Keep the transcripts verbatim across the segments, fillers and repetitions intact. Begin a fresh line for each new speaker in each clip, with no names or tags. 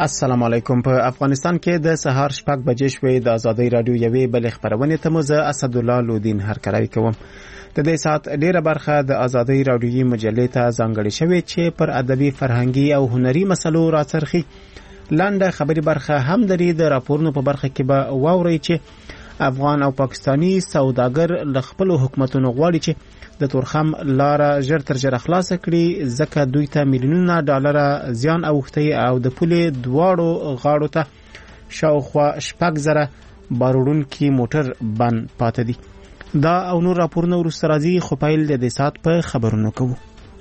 السلام علیکم. په افغانستان کې د سهار شپږ بجې شوې د ازادۍ رادیو یوې بلې خبرونه ته مزه اسد الله لودین هرکلی کوم. د دې سات ډیره برخه د ازادۍ رادیویي مجلې ته ځانګړې شوې چې پر ادبي فرهنګي او هنري مسلو راڅرخي. لاندې خبري برخه هم لري. د راپورونو په برخه کې به واورئ چې افغان او پاکستانی سوداګر ل خپل حکومتونو غواړي چې د تورخم لار ژر تر ژره خلاص کړي، ځکه دوی ته میلیونونه ډالر زیان اوښتي او د پولې دواړو غاړو ته شاوخوا شپږ زره باروړونکي موټر بند پاتې دي. دا او نور راپورونه وروسته راځي، خو پیل د دې سات په خبرونو کوو.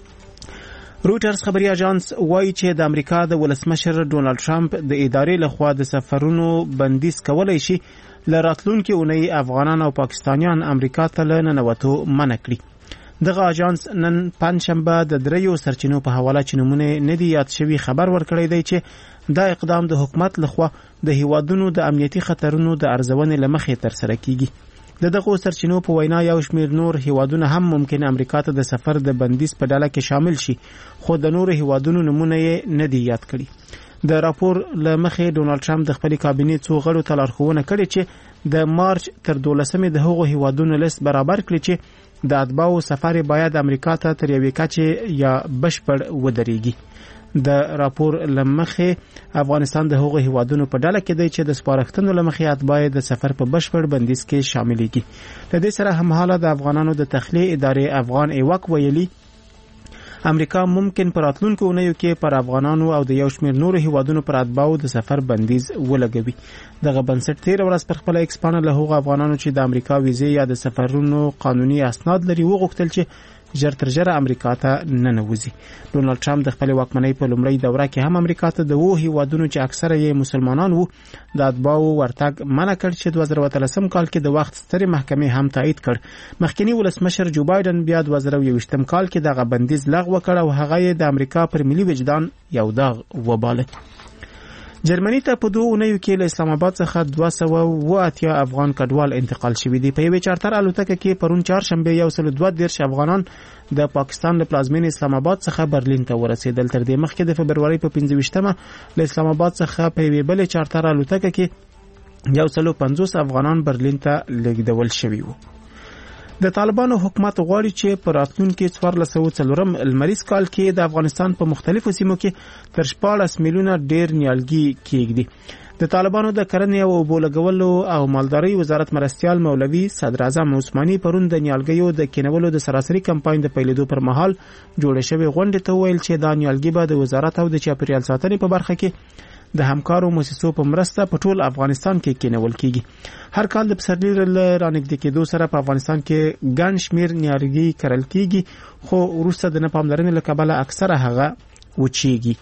رویټرز خبري اژانس وایي چې د امریکا د ولسمشر ډونالد ټرمپ د ادارې لخوا د سفرونو بندیز کولای شي ل راتلونکي اونۍ افغانان او پاکستانیان امریکا ته له ننوتو منع کړي. دغه اژانس نن پنځشنبه د دریو سرچینو په حواله چې نمونه نه دی یاد شوی خبر ورکړی دی چې دا اقدام د حکومت لخوا د هیوادونو د امنیتي خطرونو د ارزونې لمخې تر سره کیږي. د دغه سرچینو په وینا یو شمیر نور هیوادونه هم ممکن امریکا ته د سفر د بندیز په ډله کې شامل شي، خو د نور هیوادونو نمونه یې نه دی یاد کړي. د راپور لمخې ډونالد ټرمپ د خپل کابینې څو غړو ته لارښوونه کړې چې د مارچ تر دولسمې د هغو هیوادونو لیست برابر کړي چې د اتباعو سفر باید امریکا ته تر یوې کچې یا بشپړ ودرېږي. د راپور لمخې افغانستان د هغو هیوادونو په ډله کې دی چې د سپارښتنو لمخې اتباع د سفر په بشپړ بندیز کې شاملېږي. د دې سره همحاله د افغانانو د تخلیه ادارې افغان ایوک ویلي امریکا ممکن پر راتلونکو اونیو کې پر افغانانو او د یو شمیر نورو هیوادونو پر اتباعو د سفر بندیز ولګوي. دغه بنسټ تیر ورځ پر خپل ایکس پاڼه له هغو افغانانو چې د امریکا ویزې یا د سفرونو قانوني اسناد لري وغوښتل چې ژر تر ژره امریکا ته ننوځي. ډونالد ټرمپ د خپل واکمنۍ په لومړۍ دوره کې هم امریکا ته د وو هیوادونو چې اکثره یې مسلمانان وو د اتباعو ورتګ منع کړ چې دوه زره اتلسم کال کې د وخت سترې محکمې هم تایید کړ. مخکنی ولسمشر جو بایدن بیا دوه زره یوویشتم کال کې دغه بندیز لغوه کړ او هغه یې د امریکا پر ملي وجدان یو داغ وباله. جرمني ته په دوه اونیو کې له اسلام آباد څخه دوه سوه اوه اتیا افغان کډوال انتقال شوي دي. په یوې چارتر الوتکه کې پرون چهارشنبه یو سل دوه دېرش افغانان د پاکستان له پلازمینې اسلام آباد څخه برلین ته ورسېدل. تر دې مخکې د فبرورۍ په پنځه ویشتمه له اسلام آباد څخه په یوې بلې چارتر الوتکه کې یو سل پنځوس افغانان برلین ته لیږدول شوي وو. د طالبانو حکومت غواړي چې په راتلونکي څوارلس سوه څلورم لمریز کال کې د افغانستان په مختلفو سیمو کې تر شپاړس میلیونه ډیر نیالګي کېږدي. د طالبانو د کرنې او اوبو لګولو او مالدارۍ وزارت مرستیال مولوي صدراعظم عثماني پرون د نیالګیو د کینولو د سراسري کمپاین د پیلېدو پر مهال جوړې شوې غونډې ته وویل چې دا نیالګي به د وزارت او د چاپیریال ساتنې په برخه کې د همکارو مؤسسو په مرسته په ټول افغانستان کې کینول کیږي. هر کال د پسرلي رانږدې کېدو سره په افغانستان کې ګڼ شمیر نیالګي کرل کیږي، خو وروسته د نه پاملرنې له کبله اکثره هغه وچیږي.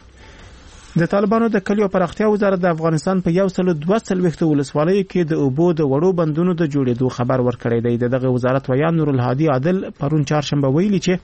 د طالبانو د کلیو پراختیا وزارت د افغانستان په یو سل دوه څلوېښتو ولسوالیو کې د اوبو د وړو بندونو د جوړېدو خبر ورکړی دی. دغه وزارت ویان نورالهادي عادل پرون چهارشنبه ویلي چې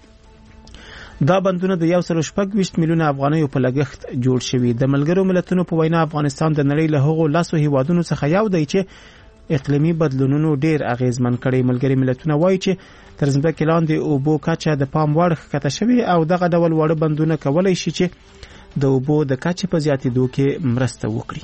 دا بندونه د یو سل شپږ ویشت میلیونه افغانیو په لګښت جوړ شوي. د ملګرو ملتونو په وینا افغانستان د نړۍ له هغو لسو هیوادونو څخه یو دی چې اقلیمي بدلونونو ډیر اغیزمن کړي. ملګري ملتونه وایي چې تر ځمکې لاندې اوبو کچه د پام وړ ښکته شوې او دغه ډول واړه بندونه کولی شي چې د اوبو د کچې په زیاتېدو کې مرسته وکړي.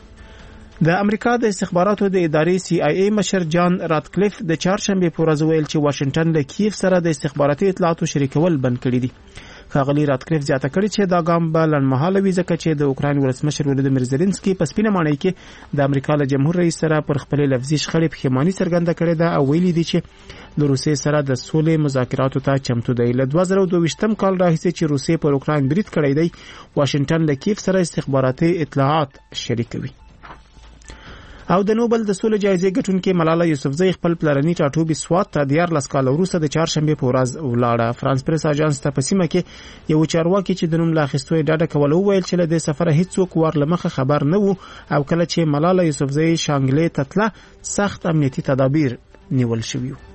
د امریکا د استخباراتو د ادارې سی آی ای مشر جان راتکلیف د چهارشنبه په ورځ ویل چې واشنگټن له کیف سره د استخباراتي اطلاعاتو شریکول بند کړي دي. ښاغلي راتکلیف زیاته کړې چې دا ګام به لنډمهاله وي ځکه چې د اوکراین ولسمشر ولادیمیر زيلنسکي په سپینه ماڼۍ کې د امریکا له جمهور رئیس سره پر خپلې لفظي شخړې پښیماني څرګنده کړې ده او ویلي دي چې د روسیې سره د سولې مذاکراتو ته چمتو دی. له دوه زره دوه ویشتم کال راهیسې چې روسیې پر اوکراین برید کړی دی، واشنگټن له کیف سره استخباراتي اطلاعات شریکوي. او د نوبل د سولې جایزې ګټونکې ملاله یوسفزۍ خپل پلرني ټاټوبي سوات ته دیارلس کاله وروسته د چهارشنبې په ورځ ولاړه. فرانس پریس اژانس ته په سیمه کې یو چارواکي چې د نوم له اخیستو یې ډاډه کوله وویل چې له دې سفره هیڅوک ور له مخه خبر نه وو او کله چې ملاله یوسفزۍ شانګلې ته تله سخت امنیتي تدابیر نیول شوي وو.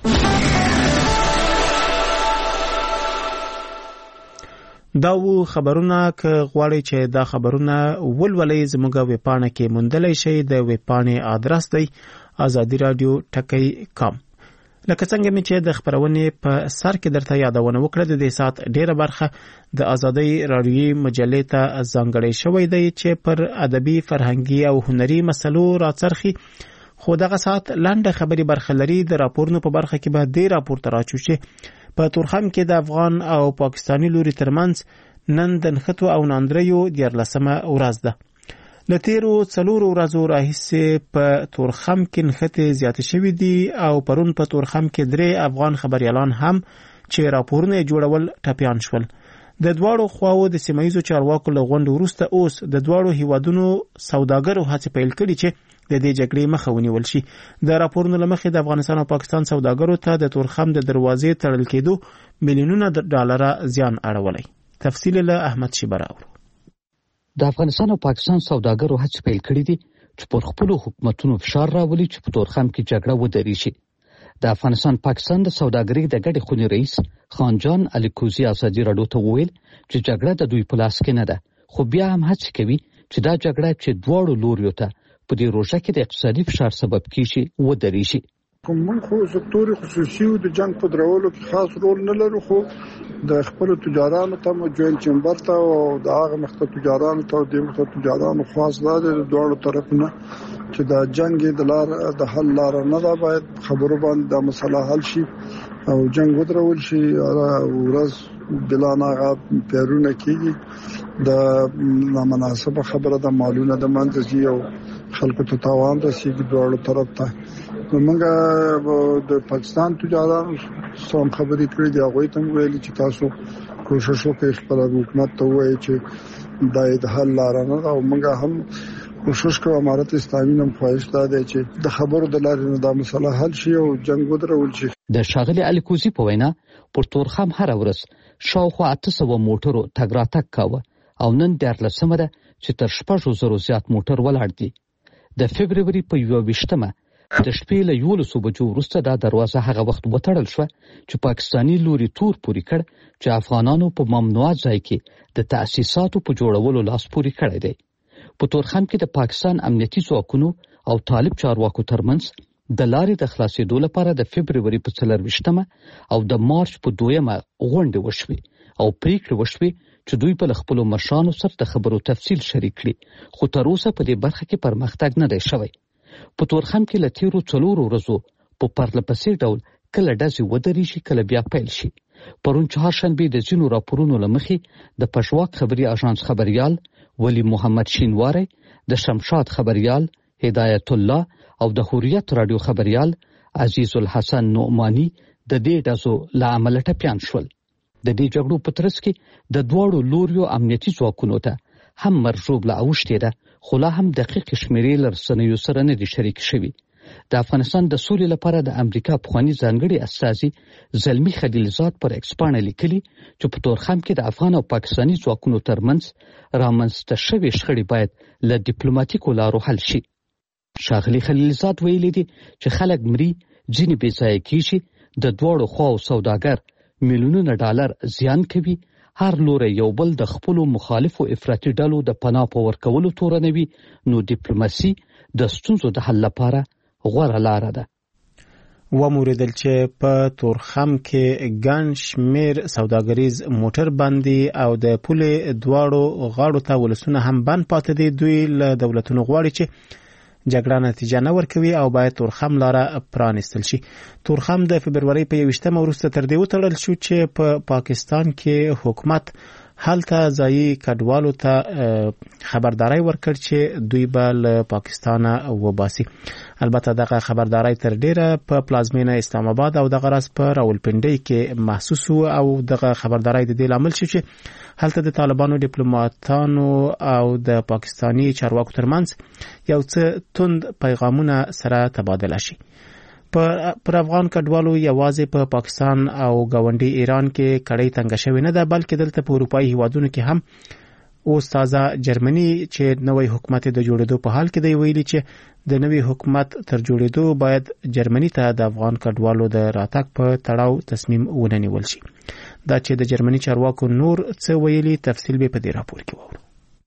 دا و خبرونه که غواړئ چې دا خبرونه ولولئ زموږ ویبپاڼه کې موندلی شئ. د ویبپاڼې آدرس دی ازادي رادیو ټکی کام. لکه څنګه مې چې د خبرونې په سر کې درته یادونه وکړه د دې سات ډیره برخه د آزادۍ رادیوي مجلې ته ځانګړې شوې ده چې پر ادبي فرهنګي او هنري مسلو راڅرخي خو دغه سات لنډه خبري برخه لري د راپورونو په برخه کې به د راپور تراچو چې په تورخم کې د افغان او پاکستاني لوري ترمنځ نن د نښتو او ناندریو دیارلسمه ورځ ده لتیرو څلورو ورځو راهیسې په تورخم کې نښتې زیاتې شوې دي او پرون په تورخم کې درې افغان خبريالان هم چې راپورونه جوړول ټپيان شول د دواړو خواو د سیمایزو چارواکو له غونډې وروسته اوس د دواړو هیوادونو سوداګرو هڅې پیل کړي چې د دې جګړې مخه ونیول شي د راپورونو لمخې د افغانستان او پاکستان سوداګرو ته د تورخم د دروازې تړل کېدو میلیونونه ډالر زیان اړولی تفصیل له احمد شیبراو
د افغانستان او پاکستان سوداګرو هڅې پیل کړې دي چې پر خپل حکومتونو فشار راولي چې په تورخم کې جګړه ودرېږي. د افغانستان پاکستان د سوداګرۍ د ګډې خونې رئیس خانجان الیکوزي ازادي راډیو ته وویل چې جګړه د دوی په لاس کې نه ده خو بیا هم هڅه کوي چې دا جګړه چې دواړو لوریو ته په دې روژه کې د اقتصادي فشار سبب کیږي ودرېږي.
کوم خو سکتور خصوصي او د جنگ په درولو کې خاص رول نه لري خو د خپل تجارانو ته مو جوین چمبر ته او د هغه مخته تجارانو ته د مخته تجارانو خاص د دوړو طرفونه چې د جنگ د لار د حل لار نه دا باید خبرو باندې د مسله حل شي او جنگ ودرول شي او ورځ بلانه غا پیرونه کیږي د نامناسبه خبره د مالونه د منځي او خلکو ته تاوان رسیږي دوړو طرف ته موږ د پاکستان تجارانو سم خبرې کړې دي هغه ته ویلي چې تاسو کوشش وکړئ خپل حکومت ته وایي چې د حل لار نه او موږ هم کوشش کوو امارت اسلامي نم خواهش ده چې د خبرو د لارې نه دا مسله حل شي او جنگ ودرول شي.
د شاغلي الیکوزي په وینا پر تورخم هر ورځ شاوخوا اته سوه موټرو تګ راتګ کاوه او نن دیارلسمه ده چې تر شپږو زرو زیات موټر ولاړ دي. د فبروري په یوه ویشتمه د شپې له یولسو بجو وروسته دا دروازه هغه وخت وتړل شوه چې پاکستاني لوري تور پوري کړ چې افغانانو په ممنوع ځای کې د تأسیساتو په جوړولو لاس پوري کړی دی. په تورخم کې د پاکستان امنیتي ځواکونو او طالب چارواکو ترمنځ د لارې د خلاصېدو لپاره د فبروري په څلرویشتمه او د مارچ په دویمه غونډې وشوې او پریکړې وشوې چې دوی په خپلو مشرانو سره د خبرو تفصیل شریک کړي خو تر اوسه په دې برخه کې پرمختګ نه دی شوی. په تورخم کې له تیرو څلورو ورځو په پرله پسې ډول کله ډزې ودرېږي کله بیا پیل شي. پرون چهارشنبې د ځینو راپورونو له مخې د پښواک خبري اژانس خبريال ولی محمد شینواری د شمشاد خبريال هدایت الله او د حریت رادیو خبريال عزیز الحسن نعمانی د دې ډزو له امله ټپیان شول. د دې جګړو په ترڅ کې د دواړو لوریو امنیتي ځواکونو ته هم مرجوب لا اوښتې ده خو لا هم دقیق شمیرې له رسنیو سره نه دي شریک شوي. د افغانستان د سولې لپاره د امریکا پخواني ځانګړي استازي زلمی خلیلزاد پر ایکس پاڼه لیکلي چې په تورخم کې د افغان او پاکستاني ځواکونو ترمنځ رامنځته شوي شخړې باید له ډیپلوماټیکو لارو حل شي. ښاغلي خلیلزاد ویلي دي چې خلک مري ځینې بې ځایه کیږي د دواړو خواو سوداګر میلیونونه ډالر زیان کوي هر لوري یو بل د خپلو مخالفو افراطي ډلو د پناه په ورکولو تورنوي نو ډیپلوماسي د ستونزو د حل لپاره غوره لاره ده.
وموریدل چې په تورخم کې ګڼ شمېر سوداګریز موټر بندي او د پولې دواړو غاړو ته ولسونه هم بند پاتې دي. دوی له دولتونو غواړي چې جګړه نتیجه نه ورکوي او باید تورخم لاره پرانستل شي. تورخم د فبروري په یویشتمه وروسته تر دې وتړل شو چې په پا پاکستان کې حکومت هلته ځایي کډوالو ته خبرداري ورکړ چې دوی به له پاکستانه وباسي. البته دغه خبرداري تر ډیره په پلازمینه اسلام آباد او دغه راز په راولپنډي کې محسوس او دغه خبرداري د دې لامل شو چې هلته د طالبانو ډیپلوماټانو او د پاکستاني چارواکو ترمنځ یو څه توند پیغامونه سره تبادله شي. پر افغان کډوالو یوازې په پا پاکستان او ګاونډي ایران کې کړۍ تنګ شوې نه ده بلکې دلته په اروپایي هیوادونو کې هم اوس تازه جرمني چې نوې حکومت د جوړېدو په حال کې دی ویلي چې د نوې حکومت تر جوړېدو باید جرمني ته د افغان کډوالو د راتګ په تړاو تصمیم ونیول شي. دا چې د جرمني چارواکو نور څه ویلي تفصیل به په دې راپور کې وورو.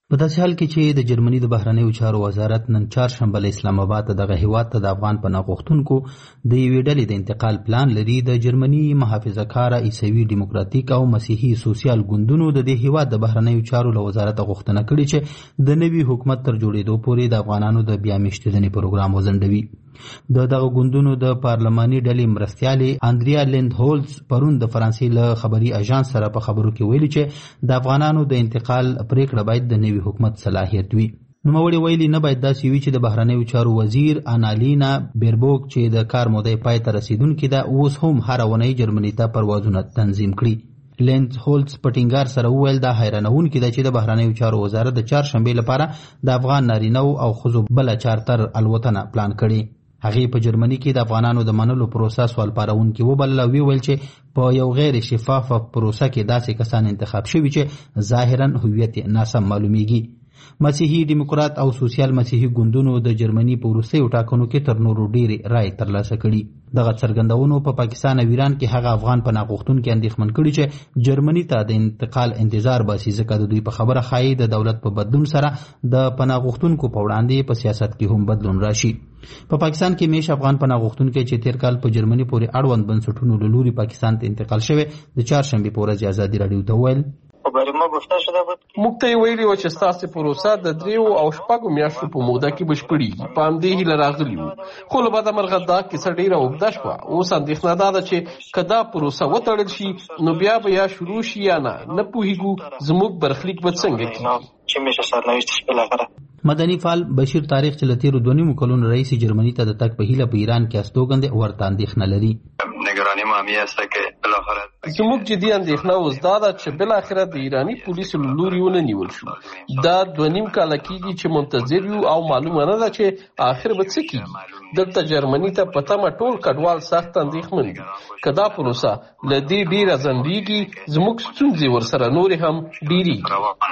په داسې حال کې چې د جرمني د بهرنیو چارو وزارت نن چهارشنبه له اسلام آباد ته دغه هیواد ته د افغان پناه غوښتونکو د یوې ډلې د انتقال پلان لري، د جرمني محافظه کاره عیسوي ډیموکراتیک او مسیحي سوسیال ګوندونو د دې هیواد د بهرنیو چارو له وزارت غوښتنه کړې چې د نوي حکومت تر جوړېدو پورې د افغانانو د بیا میشتېدنې پروګرام وځنډوي. د دغه ګوندونو د پارلماني ډلې مرستیالې اندریا لیند هولز پرون د فرانسې له خبري اژانس سره په خبرو کې ویلي چې د افغانانو د انتقال پریکړه باید د نوي حکومت صلاحیت وي. نوموړي ویلي نه باید داسې وي چې د بهرنیو چارو وزیر انالینا بیربوک چې د کار مودې پای ته رسیدونکې ده اوس هم هره اونۍ جرمني ته پروازونه تنظیم کړي. لینز هولز په ټینګار سره وویل دا حیرانونکې ده چې د بهرنیو چارو وزارت د چهارشنبې لپاره د افغان نارینهو او ښځو بله چارتر الوتنه پلان کړي. هغې په جرمني کې د افغانانو د منلو پروسه سوال پارونکې وبلله او ویل چې په یو غیر شفافه پروسه کې داسې کسان انتخاب شوي چې ظاهرا هویت ناسم معلومیږي. مسیحي ډیموکرات او سوسیال مسیحي ګوندونو د جرمني په وروستیو ټاکنو کې تر نورو ډېرې رایې ترلاسه کړي. دغه څرګندونو په پاکستان او ایران کې هغه افغان پناه غوښتونکي اندېښمن کړي چې جرمني ته د انتقال انتظار باسي، ځکه د دوی په خبره ښایي د دولت په بدلون سره د پناه غوښتونکو په وړاندې په سیاست کې هم بدلون راشي. په پاکستان کې میش افغان پناه غوښتونکي چې تیر کال په جرمني پورې اړوند بنسټونو له لوري پاکستان ته انتقال شوی د چهارشنبې په ورځ ازادي راډیو ته وویل
موږ ته یې ویلي وه چې ستاسې پروسه د دریو او شپږو میاشتو په موده کې بشپړېږي. په همدې هیله راغلي وو، خو له بده مرغه دا کیسه ډېره اوږده شوه. اوس اندېښنه دا ده چې که دا پروسه وتړل شي نو بیا به یا شروع شي یا نه نه پوهېږو زموږ برخلیک به څنګه کېږي.
مدني فعال بشیر تاریخ چې له تېرو دوه نیمو کلونو راهیسې جرمني ته د تګ په هیله په ایران کې استوګن ورته اندېښنه لري.
زموږ جدي اندېښنه اوس دا ده چې بالاخره د ایراني پولیسو له لوري ونه نیول شو. دا دوه نیم کاله کېږي چې منتظر یو او معلومه نه ده چې آخر به څه کېږي. دلته جرمني ته په تمه ټول کډوال سخت اندېښمن دي. که دا پروسه له دې ډېره ځنډېږي زموږ ستونزې ورسره نورې هم ډېرېږي.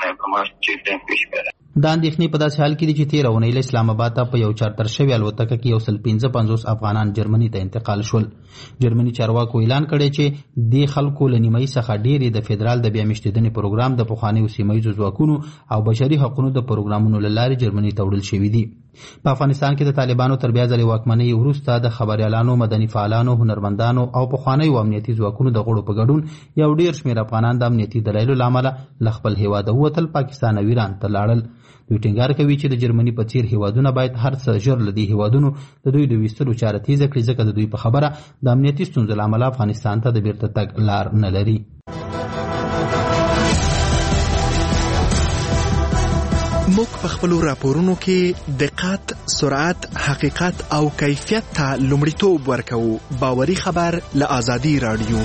دا اندېښنې په داسې حال کې دي چې تېره اونۍ له اسلام آباد ته په یو چارتر شوې الوتکه کې یو سل پنځه پنځوس افغانان جرمني ته انتقال شول. جرمني چارواکو اعلان کړی چې دې خلکو له نیمایي څخه ډېرې د فدرال د بیا میشتېدنې پروګرام د پخوانیو سیمه ییزو ځواکونو او بشري حقونو د پروګرامونو له لارې جرمني ته وړل شوي دي. په افغانستان کې د طالبانو تر بیا ځلې واکمنۍ وروسته د خبریالانو، مدني فعالانو، هنرمندانو او پخوانیو امنیتي ځواکونو د غړو په ګډون یو ډېر شمېر افغانان د امنیتي دلایلو له امله له خپل هېواده ووتل، پاکستان او ایران ته لاړل. دوی ټینګار کوي چې د جرمني په څیر هیوادونه باید هر څه ژر له دې هیوادونو د دوی د ویستلو چاره تیزه کړي، ځکه د دوی په خبره د امنیتي ستونزو له امله افغانستان ته د بیرته تګ لار نه لري.
موږ په خپلو راپورونو کې دقت، سرعت، حقیقت او کیفیت ته لومړیتوب ورکوو. باوري خبر له ازادي راډیو.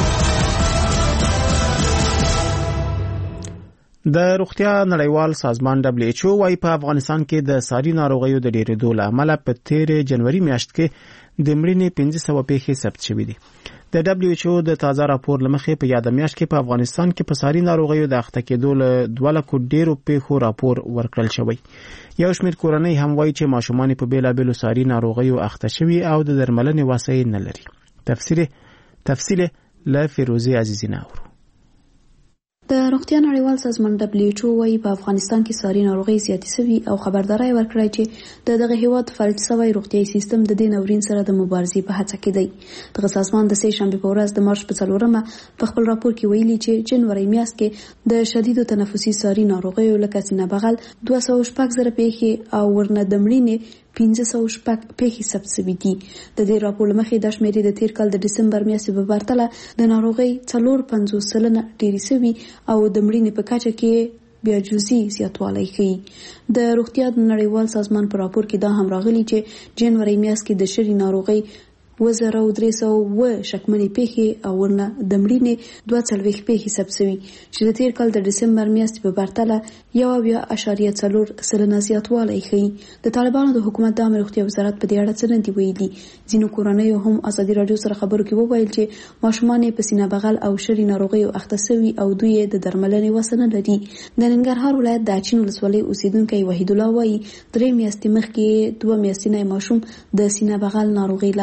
د روغتیا نړیوال سازمان دبليو ایچ او وايي په افغانستان کې د ساري ناروغیو د ډېرېدو له امله په تېرې جنوري میاشت کې د مړینې پنځه سوه پیښې ثبت شوې دي. د دبليو ایچ او د تازه راپور له مخې په یاده میاشت کې په افغانستان کې په ساري ناروغیو د اخته کېدو له دوه لکو ډېرو پیښو راپور ورکړل شوی. یو شمېر کورنۍ هم وایي چې ماشومان په بېلابېلو ساري ناروغیو اخته شوي او د درملنې وسایل نه لري. تفسیر تفصیل له فیروزي عزیزی ناورو.
د روغتیا نړیوال سازمان دبليو ایچ او وايي په افغانستان کې ساري ناروغي زیاتې شوي او خبرداري ورکړی چې د دغه هیواد فلج شوی روغتیايي سیستم د دې ناورین سره د مبارزې په هڅه کې دی. دغه سازمان د سه شنبې په ورځ د مارچ په څلورمه په خپل راپور کې ویلي چې جنوري میاشت کې د شدیدو تنفسي ساري ناروغیو لکه سینه بغل دوه سوه شپږ زره پیښې او ورنه د مړینې پنځه سوه شپږ پیښې ثبت شوي دي. د دې راپور له مخې دا شمېرې د تیر کال د ډسمبر میاشتې په پرتله د ناروغۍ څلور پنځوس سلنه ډېرې شوي او د مړینې په کچه کې بیا جزئي زیاتوالی ښیي. د روغتیا نړیوال سازمان په راپور کې دا هم راغلي چې جنوري میاشت کې د شري ناروغۍ اووه زره درې سوه اووه شکمنې پیښې او ورنه د مړینې دوه څلوېښت پیښې ثبت شوي چې د تیر کال د ډسمبر میاشتې په پرتله یو اویا اعشاریه څلور سلنه زیاتوالی ښیي. د طالبانو د حکومت د عامه روغتیا وزارت په دې اړه څه نه دي ویلي. ځینو کورنیو هم ازادي راډیو سره خبرو کې وویل چې ماشومان یې په سینه بغل او شري ناروغیو اخته شوي او دوی یې د درملنې وسه نه لري. د ننګرهار ولایت د اچین ولسوالۍ اوسیدونکی وحید الله وایي درې میاشتې مخکې دوه میاشتنی ماشوم د سینه بغل ناروغۍ له امله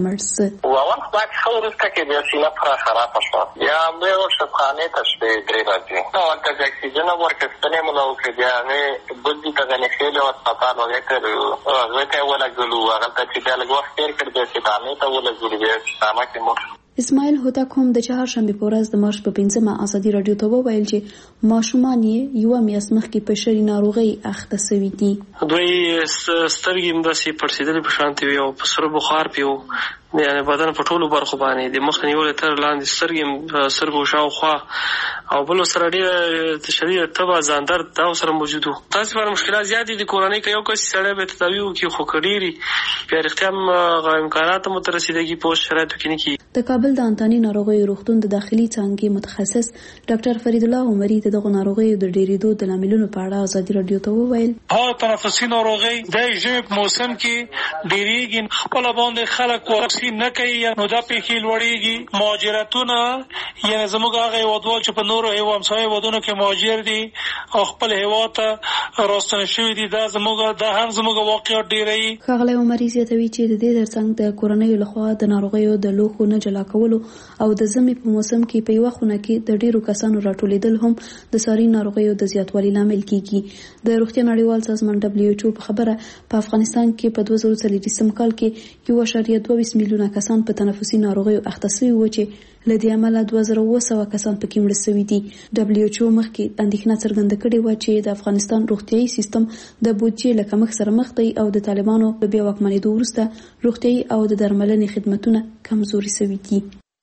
مړ څه
اول خدای خبرسته کې بیا سینه پر خراب شو یا مې ورته خانه ته شپې درې راځي نو ورته د اکسیجن ورکستنه مونږ او کې بیا نه بده ته نه خېله او هسپتال وګټو هغه ته ولا ګلو هغه ته چې بیا لږ وخت تیر کړ دې چې دامه ته ولا ګلو بیا ساما کې مو
اسماعیل هوتک هم د چهارشنبې په ورځ د مارچ په پنځمه ازادي رادیو ته وویل چې ماشومان یې یوه میاشت مخکې په شري ناروغۍ اخته سوي دي.
دوی سترګې همداسې پړسېدلې په شانتې وي او په سره بخار پې و یعنې بدن په ټولو برخو باندې د مخ نیولې تر لاندې سترګې سترګو شاوخوا او بل سره ډېره شدیده تبه ځان درد دا سره موجود و. تاسې لپاره مشکلات زیات دي د کورنۍ که یو کس سړی به تداوي وکړي خو که ډېرې بیا رښتیا هم امکانات هم ورته رسېدګي په اوس شرایطو کې نه کېږي.
د کابل د انتاني ناروغیو روغتون د داخلي څانګې متخصص ډاکټر فرید الله عمري د دغو ناروغیو د ډېرېدو د لاملونو په اړه ازادي رادیو ته وویل
ها تنفسي ناروغۍ د ژمي په موسم کې ډېرېږي خپله باندې خلک واکسین نه کوي نو دا پیښې لوړېږي. مهاجرتونه یعنې زموږ هغه هېوادوال چې په نورو همسایه هېوادونو کې مهاجر دي او خپل هېواد ته راستنه شوي دي دا زموږ دا هم زموږ واقعیت ډېروي.
ښاغلی عمري زیاتوي چې د دې ترڅنګ د کورنیو لخوا د ناروغیو د لوښو نه جلا کولو او د ژمي په موسم کې په یوه خونه کې د ډېرو کسانو راټولېدل هم د ساري ناروغیو د زیاتوالي لامل کیږي. د روغتیا نړیوال سازمان دبلیو ایچ او په خبره په افغانستان کې په دوه زره څلوېښتم کال کې یو اعشاریه دوه ویشت میلیونه کسان په تنفسي ناروغیو اخته شوي وو چې له دې امله دوه زره اوه سوه کسان پکې مړه شوي دي. دبلیو ایچ او مخکې اندېښنه څرګنده کړې وه چې د افغانستان روغتیايي سیستم د بودجې له کمښت سره مخ دی او د طالبانو له بیا واکمنېدو وروسته روغتیايي او د درملنې خدمتونه کمزوري شوي دي.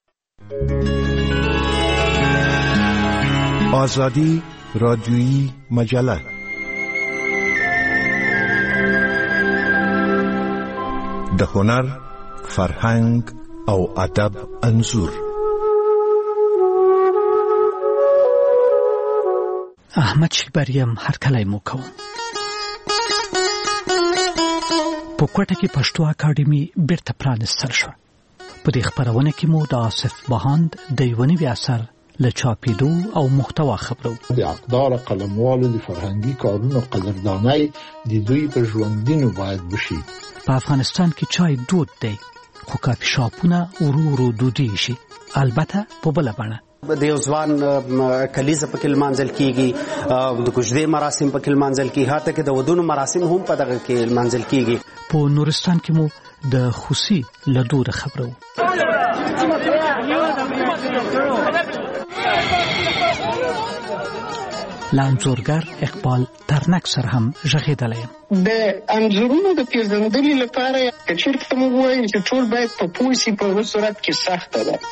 آزادی رادیویی مجله د هنر، فرهنګ او ادب انځور.
احمد شیبریم هر کله مو کوم په کوټه کې پښتو اکاډمي بیرته پرانستل شو. په دې خبرونه کې مو د آصف بهاند د یو نوي اثر له چاپېدو او محتوا خبرو.
د اقدار قلموالو د فرهنګي کارونو قدردانۍ د دوی په ژوندینو باید وشي.
په افغانستان کې چای دود دی خو کافي شاپونه ورو ورو دودي شي، البته په بله بڼه.
د یو ځوان کلیزه پکې لمانځل کیږي، د کوژدې مراسم پکې لمانځل کیږي، هاته کې د ودونو مراسم هم په دغه کې لمانځل کیږي.
په نورستان کې مو د خوسي له دوره خبرو. لانځورګر اقبال ترنک سره هم ژغېدلی یم.
د انځورونو د پیژندنې لپاره که چېرته موږ وایو چې ټول باید په پوه سي په هغه صورت کې سخته ده.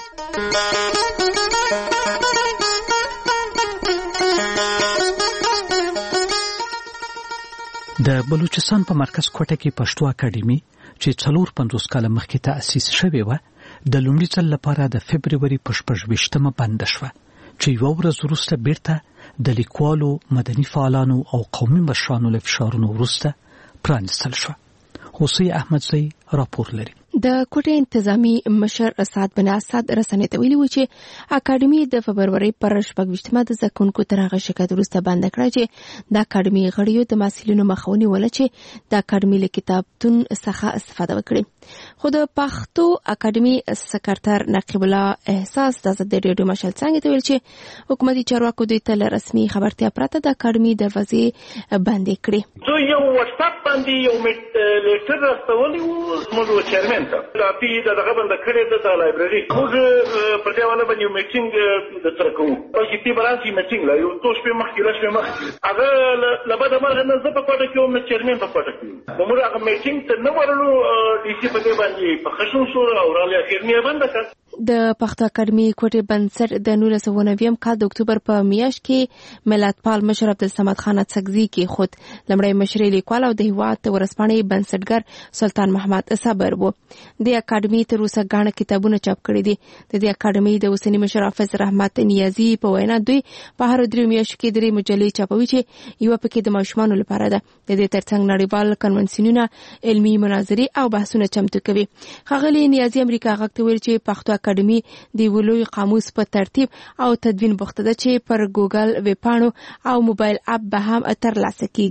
د بلوچستان په مرکز کوټه کې پښتو اکاډمي چې څلور پنځوس کاله مخکې تأسیس شوې وه د لومړي ځل لپاره د فبروري په شپږویشتمه بنده شوه چې یوه ورځ وروسته بیرته د لیکوالو، مدني فعالانو او قومي مشرانو له فشارونو وروسته پرانستل شوه. حسین احمدزی راپور لري.
د کوټې انتظامی مشر اسعد بن اسد رسنۍ ته ویلي و چې اکاډمي د فبروري پر شپږویشتمه د زده کوونکو تر هغه شکایت وروسته بنده کړه چې د اکاډمي غړیو د محصلینو مخه ونیوله چې د اکاډمي له کتابتون څخه استفاده وکړي. خو د پښتو اکاډمي سکرټر نقیب الله احساس د ازادي رادیو مشال څنګه ته ویل چې حکومتي چارواکو دوی ته له رسمي خبرتیا پرته د اکاډمي دروازې بندې کړې.
زه یو واتساپ باندې یو لیټر راستولی و زموږ چیرمن کاپی د دغه بند کړی د لایبرري موږ پر دې باندې باندې یو میټینګ د تر کوو او چې تی برانسي میټینګ لا یو څو شپې مخکې لا شپې مخکې هغه لبد مرغ نه زه په پټه کې او چیرمن په پټه کې موږ هغه میټینګ ته نه ورلو ډي سي په دې باندې په خشن شو او رالی اخیرنی بند کړ.
د پښتو اکاډمي کوټې بنسټ د نولس سوه نوي کال د اکتوبر په میاشت کې ملتپال مشر عبدالصمد خان اڅکزي کې خود لمړی مشر لیکوال او د هیواد ورځپاڼې بنسټګر سلطان محمد صبر وو. د اکاډمي تر اوسه غاڼه کتابونه چاپ کړي دي. د دې اکاډمي د اوسنی مشر حافظ رحمت نیازي په وینا دوی په هر درې میاشتو کې درې مجلې چاپوي چې یو پکې د ماشومانو لپاره ده. د دې ترڅنګ نړیوال کنونسیونونه، علمي مناظرې او بحثونه چمتو کوي. ښاغلي نیازي امریکا غږ ته ویل چې پښتو اکاډمي د ولوی قاموس په ترتیب او تدوین بوخته ده چې پر ګوګل ویب پاڼو او موبایل اپ به هم ترلاسه کیږي.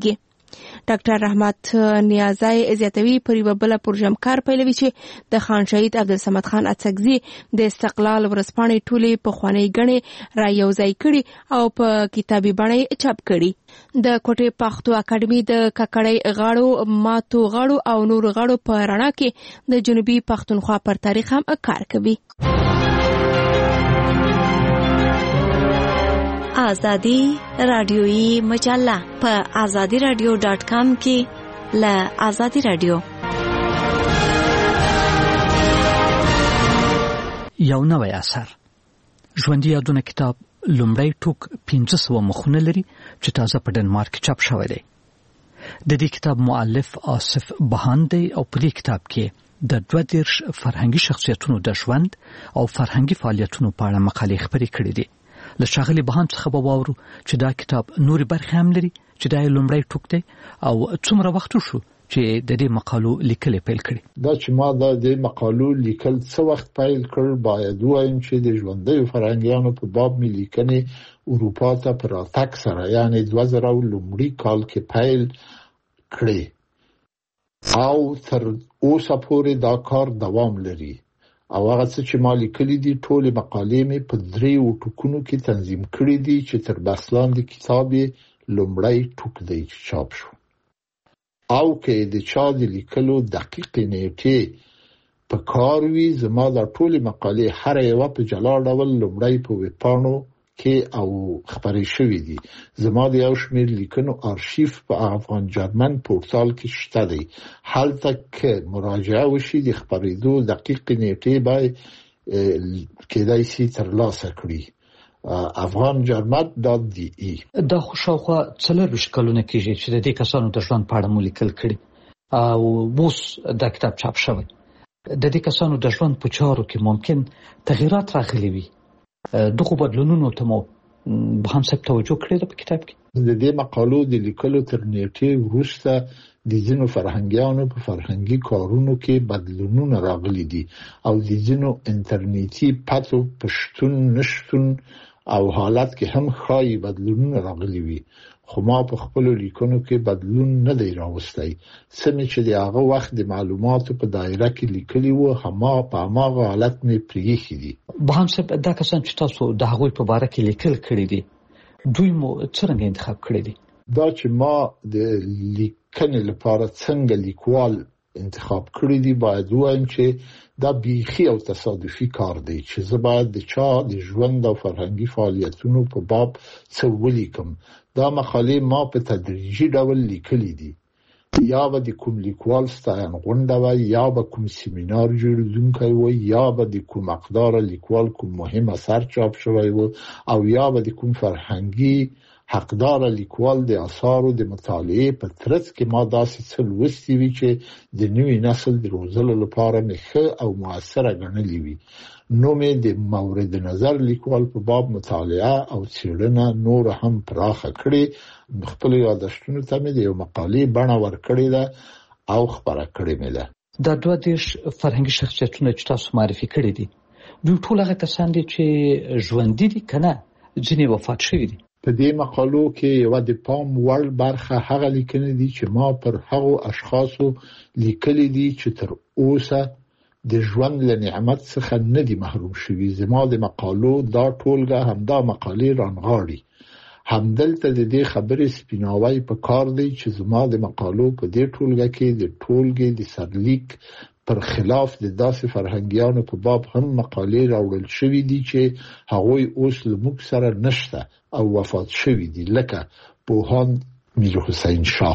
ډاکټر رحمت نیازی زیاتوي پر یوه بله پروژه کار پیلوي چې د خان شهید عبدالصمد خان اڅکزي د استقلال ورځپاڼې ټولې پخوانۍ ګڼې را یوځای کړي او په کتابي بڼه چاپ کړي. د کوټې پښتو اکاډمي د ککړۍ غاړو، ماتو غاړو او نور غاړو په رڼا کې د جنوبي پښتونخوا پر تاریخ هم کار کوي.
آزادی رادیویی مجله په آزادی رادیو ډاټ کام کې له آزادی رادیو.
یو نوی اثر ژوندي یادونه کتاب لومړی ټوک پنځه سوه مخونه لري چې تازه په ډنمارک چاپ شوی دی. د دې کتاب مؤلف آصف بهان دی او په دې کتاب کې د دوه دېرش فرهنګي شخصیتونو د ژوند او فرهنګي فعالیتونو په اړه مقالې خپرې کړې دي. له ښاغلي بهان څخه به واورو چې دا کتاب نورې برخې هم لري چې دا یې لومړی ټوک دی او څومره وخت وشو چې د دې مقالو لیکل پیل کړي.
دا چې ما دا د مقالو لیکل څه وخت پیل کړ، باید وایم چې د ژوندیو فرهنګیانو په باب مې لیکنې اروپا ته په راتګ سره یعنې دوه زره لومړي کال کې پیل کړې او تر اوسه پورې دا کار دوام لري. او هغه څه چې ما لیکلي دي ټولې مقالې مې په دریو ټوکونو کې تنظیم کړي دي چې تر بحث لاندې کتاب یې لومړی ټوک دی چې چاپ شو. او که د چا د لیکلو دقیقې نیټې په کار وي، زما دا ټولې مقالې هر یوه په جلا ډول لومړی په ویبپاڼو کې او خپرې شوې دي. زما د یو شمېر لیکنو آرشیف په افغان جرمن پورتال کې شته دی. هلته که مراجعه وشي د خپرېدو دقیقې نیټې به کېدای شي ترلاسه کړي. افغان جرمن ډاټ ډي ای.
دا خو شاوخوا څلورویشت کلونه کېږي چې د دې کسانو د ژوند په اړه مو لیکل کړي او اوس دا کتاب چاپ شوی. د دې کسانو د ژوند په چارو کې ممکن تغییرات راغلي وي. دغه بدلونونو ته مو به هم څه توجه کړې ده په کتاب کې؟
د دې مقالو د لیکلو تر نیټې وروسته د ځینو فرهنګیانو په فرهنګي کارونو کې بدلونونه راغلي دي او د ځینو انټرنیټي پاتو پښتون نشټون او حالت کې هم ښایي بدلونونه راغلي وي. خو ما په خپلو لیکنو کې بدلون نه دی راوستی. څه چې د هغه وخت د معلوماتو په دایره کې لیکلي وو هما په هماغه حالت مې پرېښي دي.
بهان صاحب، دا کسان چې تاسو د هغوی په باره کې لیکل کړي دي دوی مو څرنګه انتخاب کړي دي؟
دا چې ما د لیکنې لپاره څنګه لیکوال انتخاب کړی دی باید وایم چې دا بیخي او تصادفي کار دی چې زه باید د چا د ژوند او فرهنګي فعالیتونو په باب څه ولیکم. دا مقالې ما په تدریجي ډول لیکلې دي. یا به د کوم لیکوال ستاین غونډه وای، یا به کوم سیمینار جوړونکی وای، یا به د کوم حقدار لیکوال کوم مهم اثر چاپ شوی و، او یا به د کوم فرهنګي حقدار لیکوال د آثارو د مطالعې په ترڅ کې ما داسې څه لوستي وي چې د نوي نسل د روزلو لپاره مې ښه او مؤثره ګڼلي وي. نو مې د مورد نظر لیکوال په باب مطالعه او څېړنه نور هم پراخه کړې. خپل یادښتونو ته مې د یو مقالې بڼه ورکړې ده او خپره کړې مې ده.
دا دوه دېرش فرهنګي شخصیتونه چې تاسو معرفي کړي دي دوی ټول هغه کسان دي چې ژوندي دي که نه ځینې وفات شوي دي؟
په دې مقالو کې یو د پام وړ برخه هغه لیکنې دي چې ما پر هغو اشخاصو لیکلي دي چې تر اوسه د ژوند له نعمت څخه نه دي محروم شوي. زما د مقالو دا ټولګه همدا مقالې رانغاړي. همدلته د دې خبرې سپیناوی په کار دی چې زما د مقالو په دې ټولګه کې د ټولګې د سرلیک پر خلاف د داسې فرهنګیانو په باب هم مقالې راوړل شوي دي چې هغوی اوس له موږ سره نشته او وفات شوي دي، لکه پوهاند میر حسین شاه،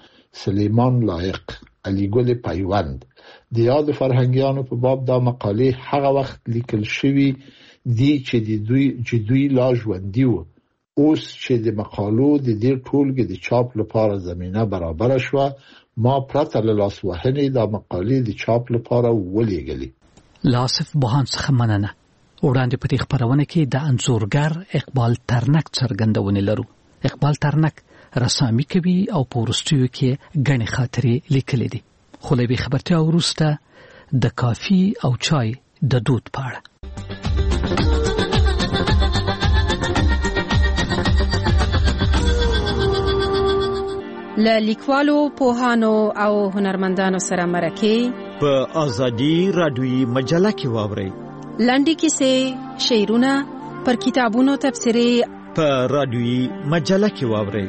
سلیمان لایق، علی ګل پیوند. د یاد فرهنګیانو په باب دا مقالې هغه وخت لیکل شوي دي چې دوی چې دوی لا ژوندي وو. اوس چې د مقالو د دې ټولګې د چاپ لپاره زمینه برابره شوه، ما پرته له لاسوهنې دا مقالې د چاپ لپاره ولېږلې.
له آصف بهان څخه مننه. وړاندې په دې خپرونه کې د انځورګر اقبال ترنک څرګندونې لرو. اقبال ترنک رسامي کوي او په وروستیو کې ګڼې خاطرې لیکلې دي. خو له دې خبرتیا وروسته د کافي او چای د دود په اړه.
له لیکوالو پوهانو او هنرمندانو سره مرکه
په ازادي رادیوي مجله کې واورئ.
لنډې کیسې، شعرونه، پر کتابونو تبصرې
په رادیوي مجله کې واورئ.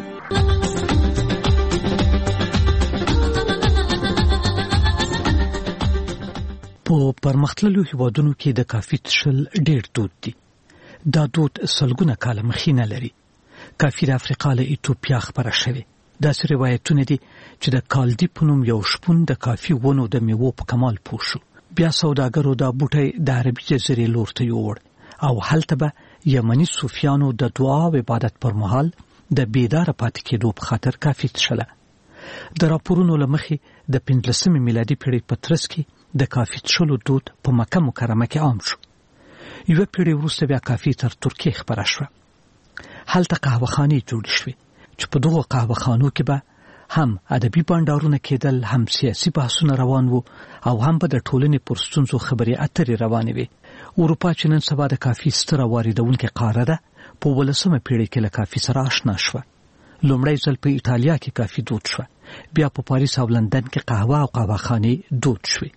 په پرمختللو هیوادونو کې د کافي څښل ډېر دود دی. دا دود سلګونه کاله مخینه لري. کافي د افریقا له ایتوپیا خپره شوې. داسې روایتونه دي چې د کالدي په نوم یو شپون د کافي ونو د میوو په کمال پوه شو. بیا سوداګرو دا بوټی د عربي جزیرې لور ته یوړ او هلته به یمني صوفیانو د دعا او عبادت پر مهال د بیداره پاتې کېدو په خاطر کافي څښله. د راپورونو له مخې د پنځلسمې میلادي پیړۍ په ترڅ کې د کافي څښلو دود په مکه مکرمه کې عام شو. یوه پیړۍ وروسته بیا کافي تر ترکیې خپره شوه. هلته قهوهخانې جوړې شوې چې په دغو قهوهخانو کې به هم ادبي بانډارونه کېدل، هم سیاسي بحثونه روان وو او هم به د ټولنې پر ستونزو خبرې اترې روانې وې. اروپا چې نن سبا د کافي ستره واردونکې قاره ده، په ولسمه پیړۍ کې له کافي سره آشنا شوه. لومړی ځل په ایټالیا کې کافي دود شوه، بیا په پاریس او لندن کې قهوه او قهوهخانې دود شوې.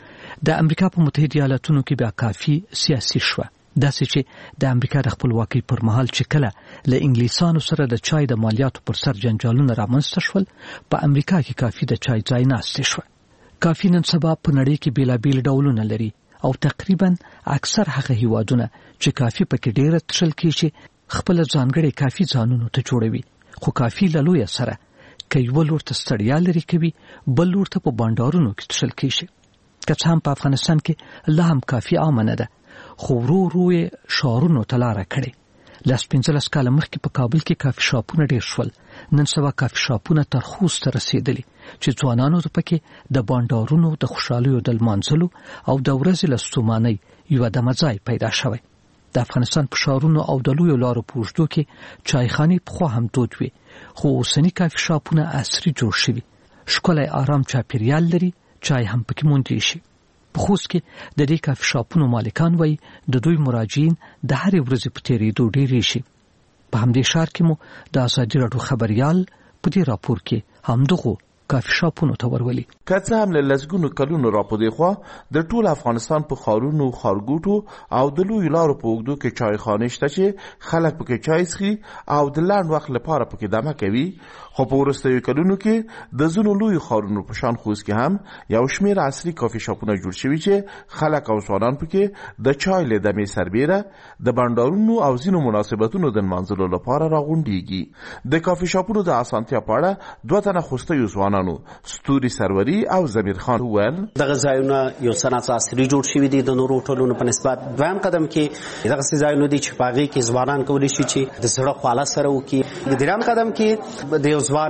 د امریکا په متحده ایالاتونو کې بیا کافي سیاسي شوه، داسې چې د امریکا د خپلواکۍ پر مهال چې کله له انګلیسانو سره د چای د مالیاتو پر سر جنجالونه رامنځته شول، په امریکا کې کافي د چای ځای ناستې شوه. کافي نن سبا په نړۍ کې بیلابیل ډولونه لري او تقریبا اکثر هغه هیوادونه چې کافي پکې ډېره څښل کېږي خپل ځانګړي کافي ځانونو ته جوړوي. خو کافي له لویه سره که یو لور ته ستړیا لري کوي، بل لور ته په بانډارونو کې څښل کېږي. که څه هم په افغانستان کې لا هم کافي عامه نه ده، خو ورو ورو یې ښارونو ته لاره کړې. لس پنځلس کاله مخکې په کابل کې کافي شاپونه ډېر شول. نن سبا کافي شاپونه تر خوست ته رسېدلي چې ځوانانو ته پکې د بانډارونو د خوشحالیو د لمانځلو او د ورځې له ستومانۍ یوه دمه ځای پیدا شوی. د افغانستان په ښارونو او د لویو لارو په اوږدو کې چایخانې پخوا هم دود وي، خو اوسني کافي شاپونه عصري جوړ شوي. ښکلی آرام چاپېریال لري، چای هم پکې موندلی شي. په خوست کې د دې کافي شاپونو مالکان وایي د دوی مراجعین د هرې ورځې په تېرېدو ډېرې شي. په همدې ښار کې مو د ازادي راډیو خبریال په دې راپور کې همدغو کافي شاپونو ته ورولي.
که څه هم له لسګونو کلونو راپدې خوا د ټول افغانستان په ښارونو، ښارګوټو او د لویو لارو په اوږدو کې چایخانې شته چې خلک پکې چای څښي او د لنډ وخت لپاره پکې دمه کوي. خو په وروستیو کلونو کې د ځینو لویو ښارونو په شان خوست کې هم یو شمېر عصري کافي شاپونه جوړ شوي چې خلک او ځوانان پکې د چای له دمې سربیره د بانډارونو او ځینو مناسبتونو د نمانځلو لپاره راغونډېږي. د کافي شاپونو د اسانتیا په اړه دوه تنه خوستیو ځوانانو ستوري سروري او زمیر خان وویل
دغه ځایونه یو صنعت عصري جوړ شوي دي د نورو هوټلونو په نسبت. دویم قدم کې دغسې ځایونه دي چې په هغې کې ځوانان کولی شي چې د زړه خواله سره وکړي. دریم قدم کې د یو ځوان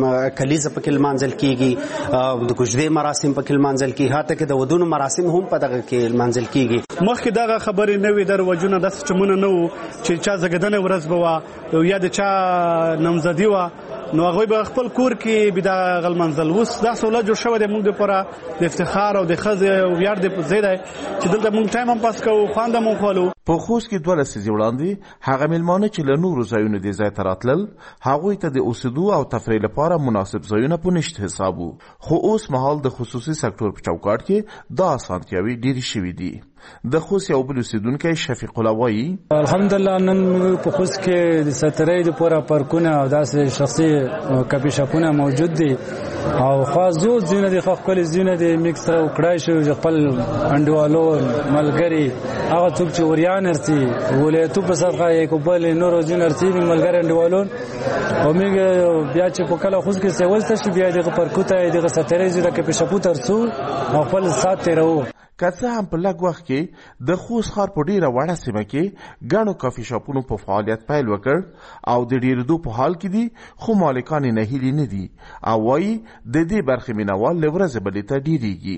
کلیزه پکې لمانځل کېږي، د کوژدې مراسم پکې لمانځل کېږي، حتی کې د ودونو مراسم هم په دغه کې لمانځل کېږي.
مخکې دغه خبرې نه وې، دروجونه داسې چمونه نه وو چې چا زګدنه ورځ به وه یا د چا نامزدي وه نو هغوی به خپل کور کې به دغه لمانځل. اوس دا سهولت جوړ شوی دی موږ دپاره د افتخار او د ښځې ویاړ دی ځای دی چې دلته موږ ټایم هم پاس کوو، خوند هم وخولو.
په خوست کې دوه لسیزې وړاندې هغه میلمانه چې له نورو ځایونو دې ځای ته راتلل هغوی ته د اوسېدو او تفریح لپاره مناسب ځایونه په نشت حساب وو. خو اوس مهال د خصوصي سکتور په چوکاټ کې دا اسانتیاوې ډېرې شوي دي. د خوست یو بل اوسېدونکی شفیق الله وایي
الحمدلله نن په خوست کې د ساترۍ دپاره پارکونه او داسې شخصي کافي شاپونه موجود دي او خاص زود ځینې دي ښکلي ځینې دي میکس سره وکړای شو چې خپل انډیوالو ملګري هغه څوک چې وریان ارسي ولایتو په صدقه یې کو بل نورو ځین ارسي ملګري انډیوالو او موږ بیا چې په کله خوست کې سیول څه بیا دغه پارکوته دغه ساترۍ زیاده کافي شاپو ترسو او خپل سات تیرو.
که څه هم په لږ وخت کې د خوست ښار په ډېره وړه سیمه کې ګڼو کافي شاپونو په فعالیت پیل وکړ او د ډېرېدو په حال کې دي، خو مالکان یې نهیلي نه دي او وایي د دې برخې مینوال له ورځې بلې ته ډېرېږي.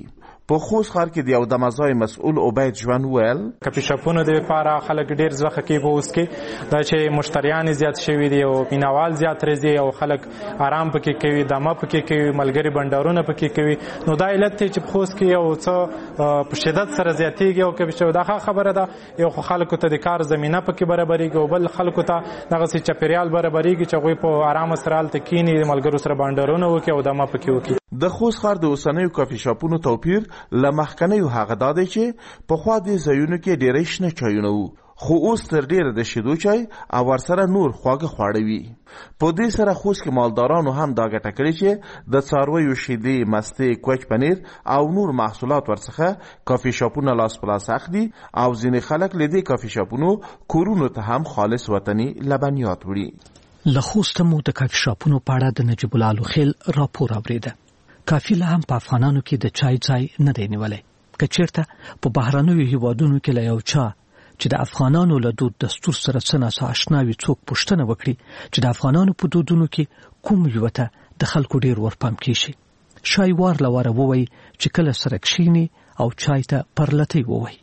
په خوست ښار کې د یو دمځای مسؤل عبید ژوند وویل
کافي شاپونو د لپاره خلک ډیر ځخه کې په اوس کې دا چې مشتریان زیات شوي دي او مینوال زیات راځي او خلک آرام پکې کوي دمه پکې کوي ملګری بندرونه پکې کوي نو دا علت چې په خوست کې یو څه په شدت سره زیاتېږي او کافي شاپ دا خبره ده یو خلکو ته د کار زمينه پکې برابرېږي او بل خلکو ته دغه سي چاپیریال برابرېږي چې غوي په آرام سره حالت کینی ملګرو سره بندرونه وکي او دمه پکې وکي
د خوست ښار د اوسنیو کافي شاپونو توپیر له مخکنیو هغه دا دی چې پخوا دې ځایونو کې ډېری شنه چایونه وو خو اوس تر ډېره د شیدو چای او ورسره نور خواږه خواړه وي په دې سره خوست کې مالدارانو هم دا ګټه کړې چې د څارویو شیدې مستې کوچ پنیر او نور محصولات ورڅخه کافي شاپونه لاس په لاس اخلي او ځینې خلک له دې کافي شاپونو کورونو ته هم خالص وطني لبنیات وړي
له خوسته مو د کافي شاپونو په اړه د نجیب الله لوخیل راپور اوریده کافي لا هم په افغانانو کې د چای ځای نه دی نیولی که چیرته په بهرنیو هیوادونو کې له یو چا چې د افغانانو له دود دستور سره څه ناڅه اشنا وي څوک پوښتنه وکړي چې د افغانانو په دودونو کې کوم یوه ته د خلکو ډیر ورپام کېږي شای وار له واره ووایي چې کله سره کښیني او چای ته پرلتی ووایي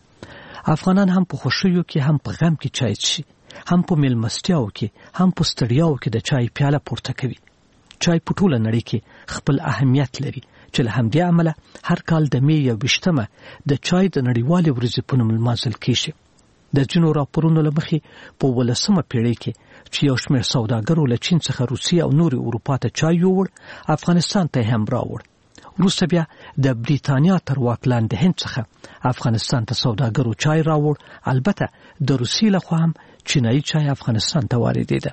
افغانان هم په خوښیو کې هم په غم کې چای څښي هم په میلمستیاو کې هم په ستړیاو کې د چای پیاله پورته کوي چای په ټوله نړۍ کې خپل اهمیت لري چې له همدې امله هر کال د می یوویشتمه د چای د نړیوالې ورځې په نوم لمانځل کیږي د ځینو راپورونو له مخې په ولسمه پیړۍ کې چې یو شمېر سوداګرو له چین څخه روسیې او نورې اروپا ته چای یووړ افغانستان ته هم راوړ وروسته بیا د بریتانیا تر واک لاندې هند څخه افغانستان ته سوداګرو چای راوړ البته د روسیې لخوا هم چینایي چای افغانستان ته واردېده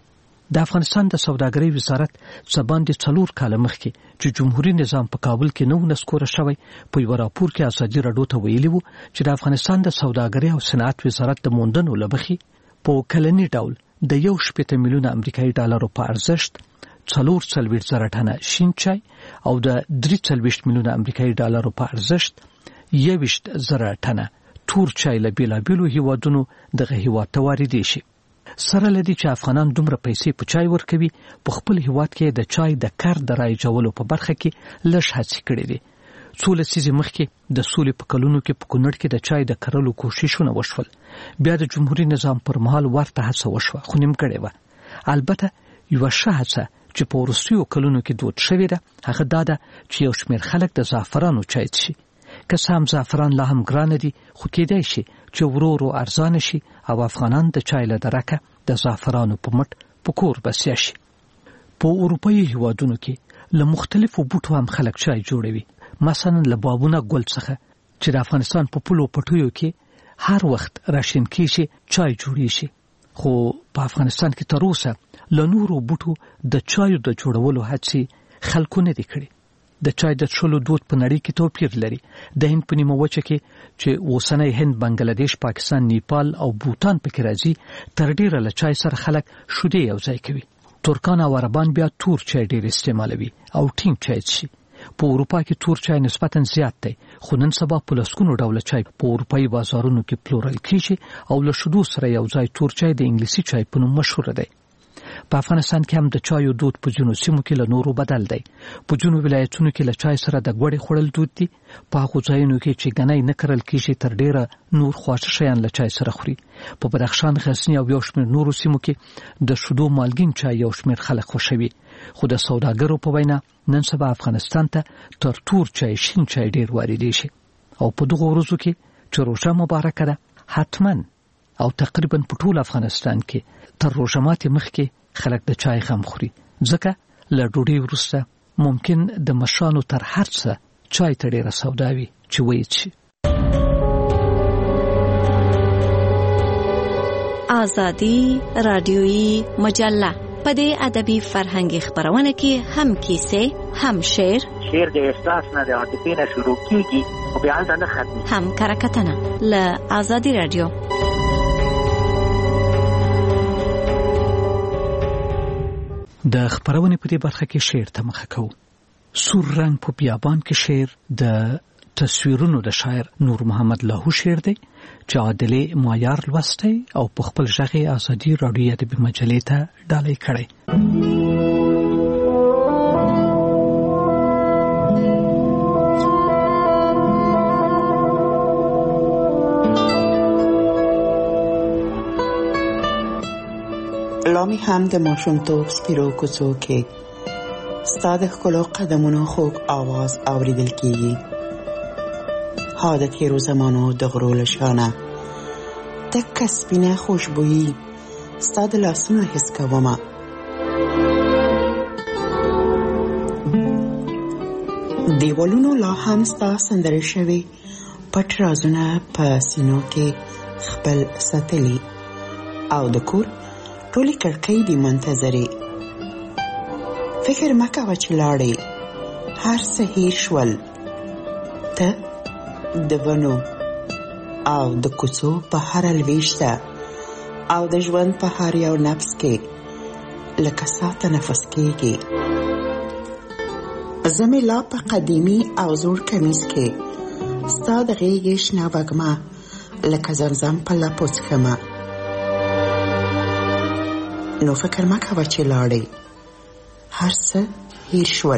د افغانستان د سوداګرۍ وزارت څه باندې څلور کاله مخکې چې جمهوریت نظام په کابل کې نو نسکوره شوی په یو راپور کې ازادي راډیو ته ویلي وو چې د افغانستان د سوداګرۍ او صنعت وزارت د موندنو له مخې په کلنی ډول د یو شپېته میلیونه امریکایي ډالرو په ارزښت څلور څلوېښت زره ټنه شین چای او د درې څلوېښت میلیونه امریکایي ډالرو په ارزښت یوویشت زره ټنه تور چای له بېلابېلو هیوادونو دغه هیواد ته واردې شي سره لدی چې افغانان دومره پیسې په چای ورکوي په خپل هیواد کې د چای د کار د رایجولو په برخه کې لږ هڅې کړې دي څو لسیزې مخکې د سولې په کلونو کې په کونړ کې د چای د کرلو کوششونه وشول بیا د جمهوریت نظام پر مهال ورته هڅه وشوه خو نیمګړې وه البته یوه ښه هڅه چې په وروستیو کلونو کې دود شوې ده هغه دا ده چې یو شمېر خلک د زعفرانو چای څښي که څه هم زعفران لا هم ګرانه دي خو کېدای شي چې ورو ورو ارزانه شي او افغانان د چای له درکه د زعفرانو په مټ په کور بسیا شي په اروپایي هیوادونو کې له مختلفو بوټو هم خلک چای جوړوي مثلا له بابونه ګل څخه چې د افغانستان په پولو پټیو کې هر وخت راشین کېږي چای جوړی شي خو په افغانستان کې تر اوسه له نورو بوټو د چایو د جوړولو هڅې خلکو نه دي کړي د چای د څښلو دود په نړۍ کې توپیر لري د هند په نیمه وچه کې چې اوسنی هند بنگلاديش پاکستان نیپال او بوتان پکې راځي تر ډیره له چای سره خلک شودې یو ځای کوي ترکان او عربان بیا تور چای ډیر استعمالوي او ټینګ چای څښي په اروپا کې تور چای نسبتا زیات دی خو نن سبا په لسګونو ډوله چای په اروپایي بازارونو کې پلورل کیږي او له شودو سره یو ځای تور چای د انګلیسي چای په نوم مشهور دی په افغانستان کې هم د چایو دود په ځینو سیمو کې له نورو بدل دی په ځینو ولایتونو کې له چای سره د ګوړې خوړل دود دي په هغو ځایونو کې چې ګنی نه کرل کېږي تر ډیره نور خواږه شیان له چای سره خوري په بدخشان غزني او یو شمېر نورو سیمو کې د شودو مالګین چای یو شمېر خلک خوښوي خو د سوداګرو په وینا نن سبا افغانستان ته تر تور چای شین چای ډیر واردېږي شي او په دغه ورځو کې چې روژه مبارکه ده حتما او تقریبا په ټول افغانستان کې تر روژه ماتې مخکې خلک د چای غم خوري ځکه له ډوډۍ وروسته ممکن د مشانو تر هر څه چای ته ډیره سودا وي چې ویې شي
آزادي رادیویي مجله په دې ادبي فرهنګي خبرونه کې هم کیسې هم شعر
شعر د احساس نه د عاطفې نه شروع کیږي او بیا هلته نه ختمي
هم کرکټنه له آزادي رادیو
د خبرونې په دې برخه کې شعر ته مخه کوو سور رنگ په بیابان کې شعر د تصویرونو د شاعر نور محمد لاهو شعر دی چې عادلې معیار لوستی او په خپل ژغ آزادي راډیو ادبي مجلې ته ډالۍ کړی
لا مې هم د ماشومتوب سپیرو کوڅو کې ستا د ښکلو قدمونو خوږ آواز اورېدل کېږي. ها د تېرو زمانو د غرو له شانه تکه سپینه خوشبويي ستا د لاسونو حس کومه. دیوالونو لا هم ستا سندرې شوي پټ رازونه په سینو کې خپل ساتلي او د کور ټولې کړکۍ دې منتظرې. فکر مه کوه چې لاړې هر څه هېر شول. ته د ونو او د کوڅو په هره لویشته او د ژوند په هر یو نفس کې لکه ساه تنفس کېږي. زه مې لا په قدیمي او زوړ کمیس کې ستا د غېږې شنه وږمه لکه زمزم په لپو څښمه. نو فکر مه کوه چې لاړې هر څه هېر شول.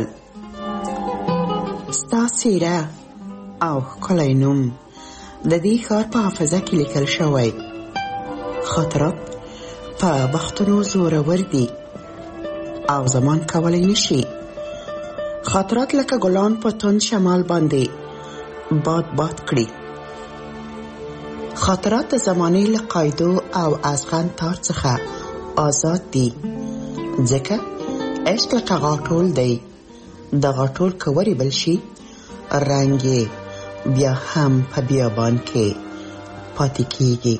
ستا څېره او ښکلی نوم د دې ښار په حافظه کې لیکل شوی. خاطرات په وختونو زورور دي او زمان کولی نشي. خاطرات لکه ګلان په تند شمال باندې باد باد کړي. خاطرات د زمانې له قاعدو او ازغن تار څخه آزاد دي، ځکه عشق لکه غاټول دی. د غاټول که وریبل شي رنګ یې بیا هم په بیابان کې پاتې کېږي.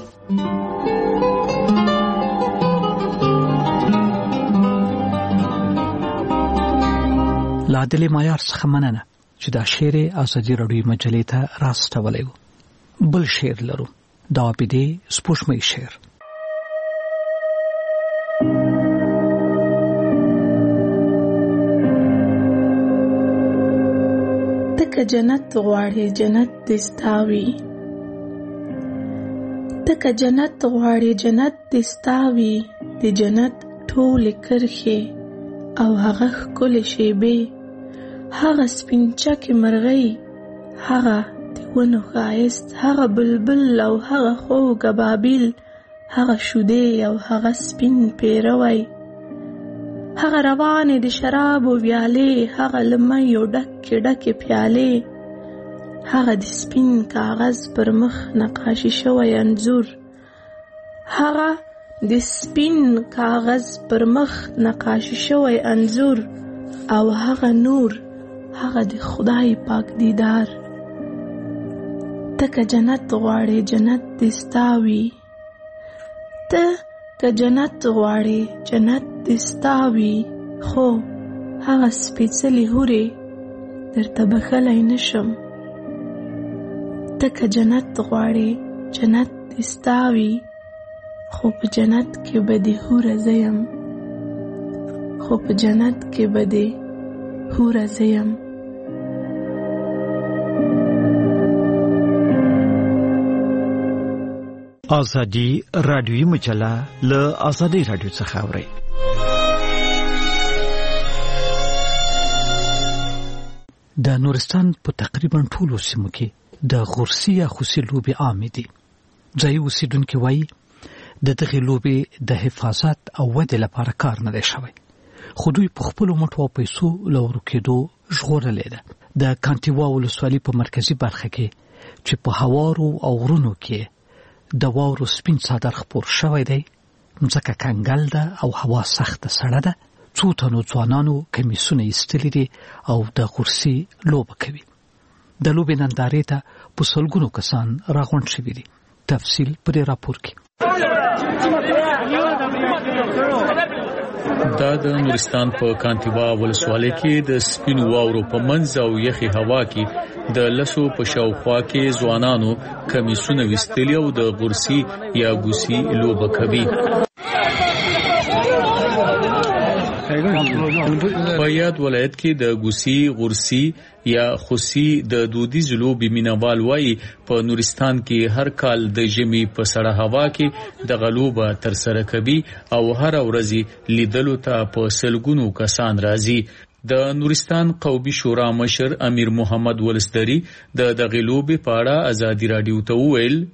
له عادلې معیار څخه مننه چې دا شعر ازادي راډیو مجلې ته راستولی و. بل شعر لرو، د عابدې سپوږمۍ شعر.
تکه جنت غواړې جنت دې ستا وي، تکه جنت غواړې جنت دې ستا وي، د جنت ټولې کرښې او هغه ښکلې شیبې، هغه سپین چکې مرغۍ، هغه د ونو ښایست، هغه بلبل او هغه خوږ ابابیل، هغه شودې او هغه سپین پیروی، هغه روانې د شرابو ویالې، هغه له میو ډکې ډکې پیالې، هغه د سپین کاغذ پر مخ نقاشي شوی انځور، هغه د سپین کاغذ پر مخ نقاشي شوی انځور، او هغه نور، هغه د خدای پاک دیدار. ته که جنت غواړې جنت دې ستا وي، ته که جنت غواړې جنت دې ستا وي، خو هغه سپېڅلې حورې درته بښلی نشم. ته که جنت غواړې جنت دې ستا وي، خو په جنت کې به دې حوره زه یم، خو په جنت کې به دې حوره زه یم.
ازادي راډیوي مجله له ازادي راډیو څخه اورئ.
د نورستان په تقریبا ټولو سیمو کې د غورسي یا خوسي لوبې عامې دي. ځایي اوسېدونکي وایي د دغې لوبې د حفاظت او ودې لپاره کار نه دی شوی، خو دوی په خپلو مټو او پیسو له ورکېدو ژغورلې ده. د کانتیوا ولسوالۍ په مرکزي برخه کې چې په هوارو او غرونو کې د واورو سپین څادر خپور شوی دی، مځکه کنګل ده او هوا سخته سړه ده. څو تنو ځوانانو کمیسونه ایستلي دي او د غورسي لوبه کوي. د لوبې نندارې ته په سلګونو کسان راغونډ شوي دي. تفصیل په دې راپور کې.
دا د نورستان په کانتیوا ولسوالۍ کې د سپینو واورو په منځ او یخي هوا کې د لسو په شاوخوا کې ځوانانو کمیسونه ویستلي او د غورسي یا ګوسي لوبه کوي. په یاد ولایت کې د ګوسي، غورسي یا خوسي د دودیز لوبې مینوال وایي په نورستان کې هر کال د ژمي په سړه هوا کې د غلوبه تر سره کوي او هر ورځ لیدلو ته په سلګونو کسان راځي. د نورستان قومي شورا مشر امیر محمد ولسدری د دغه لوبې په اړه ازادي راډیو ته وویل: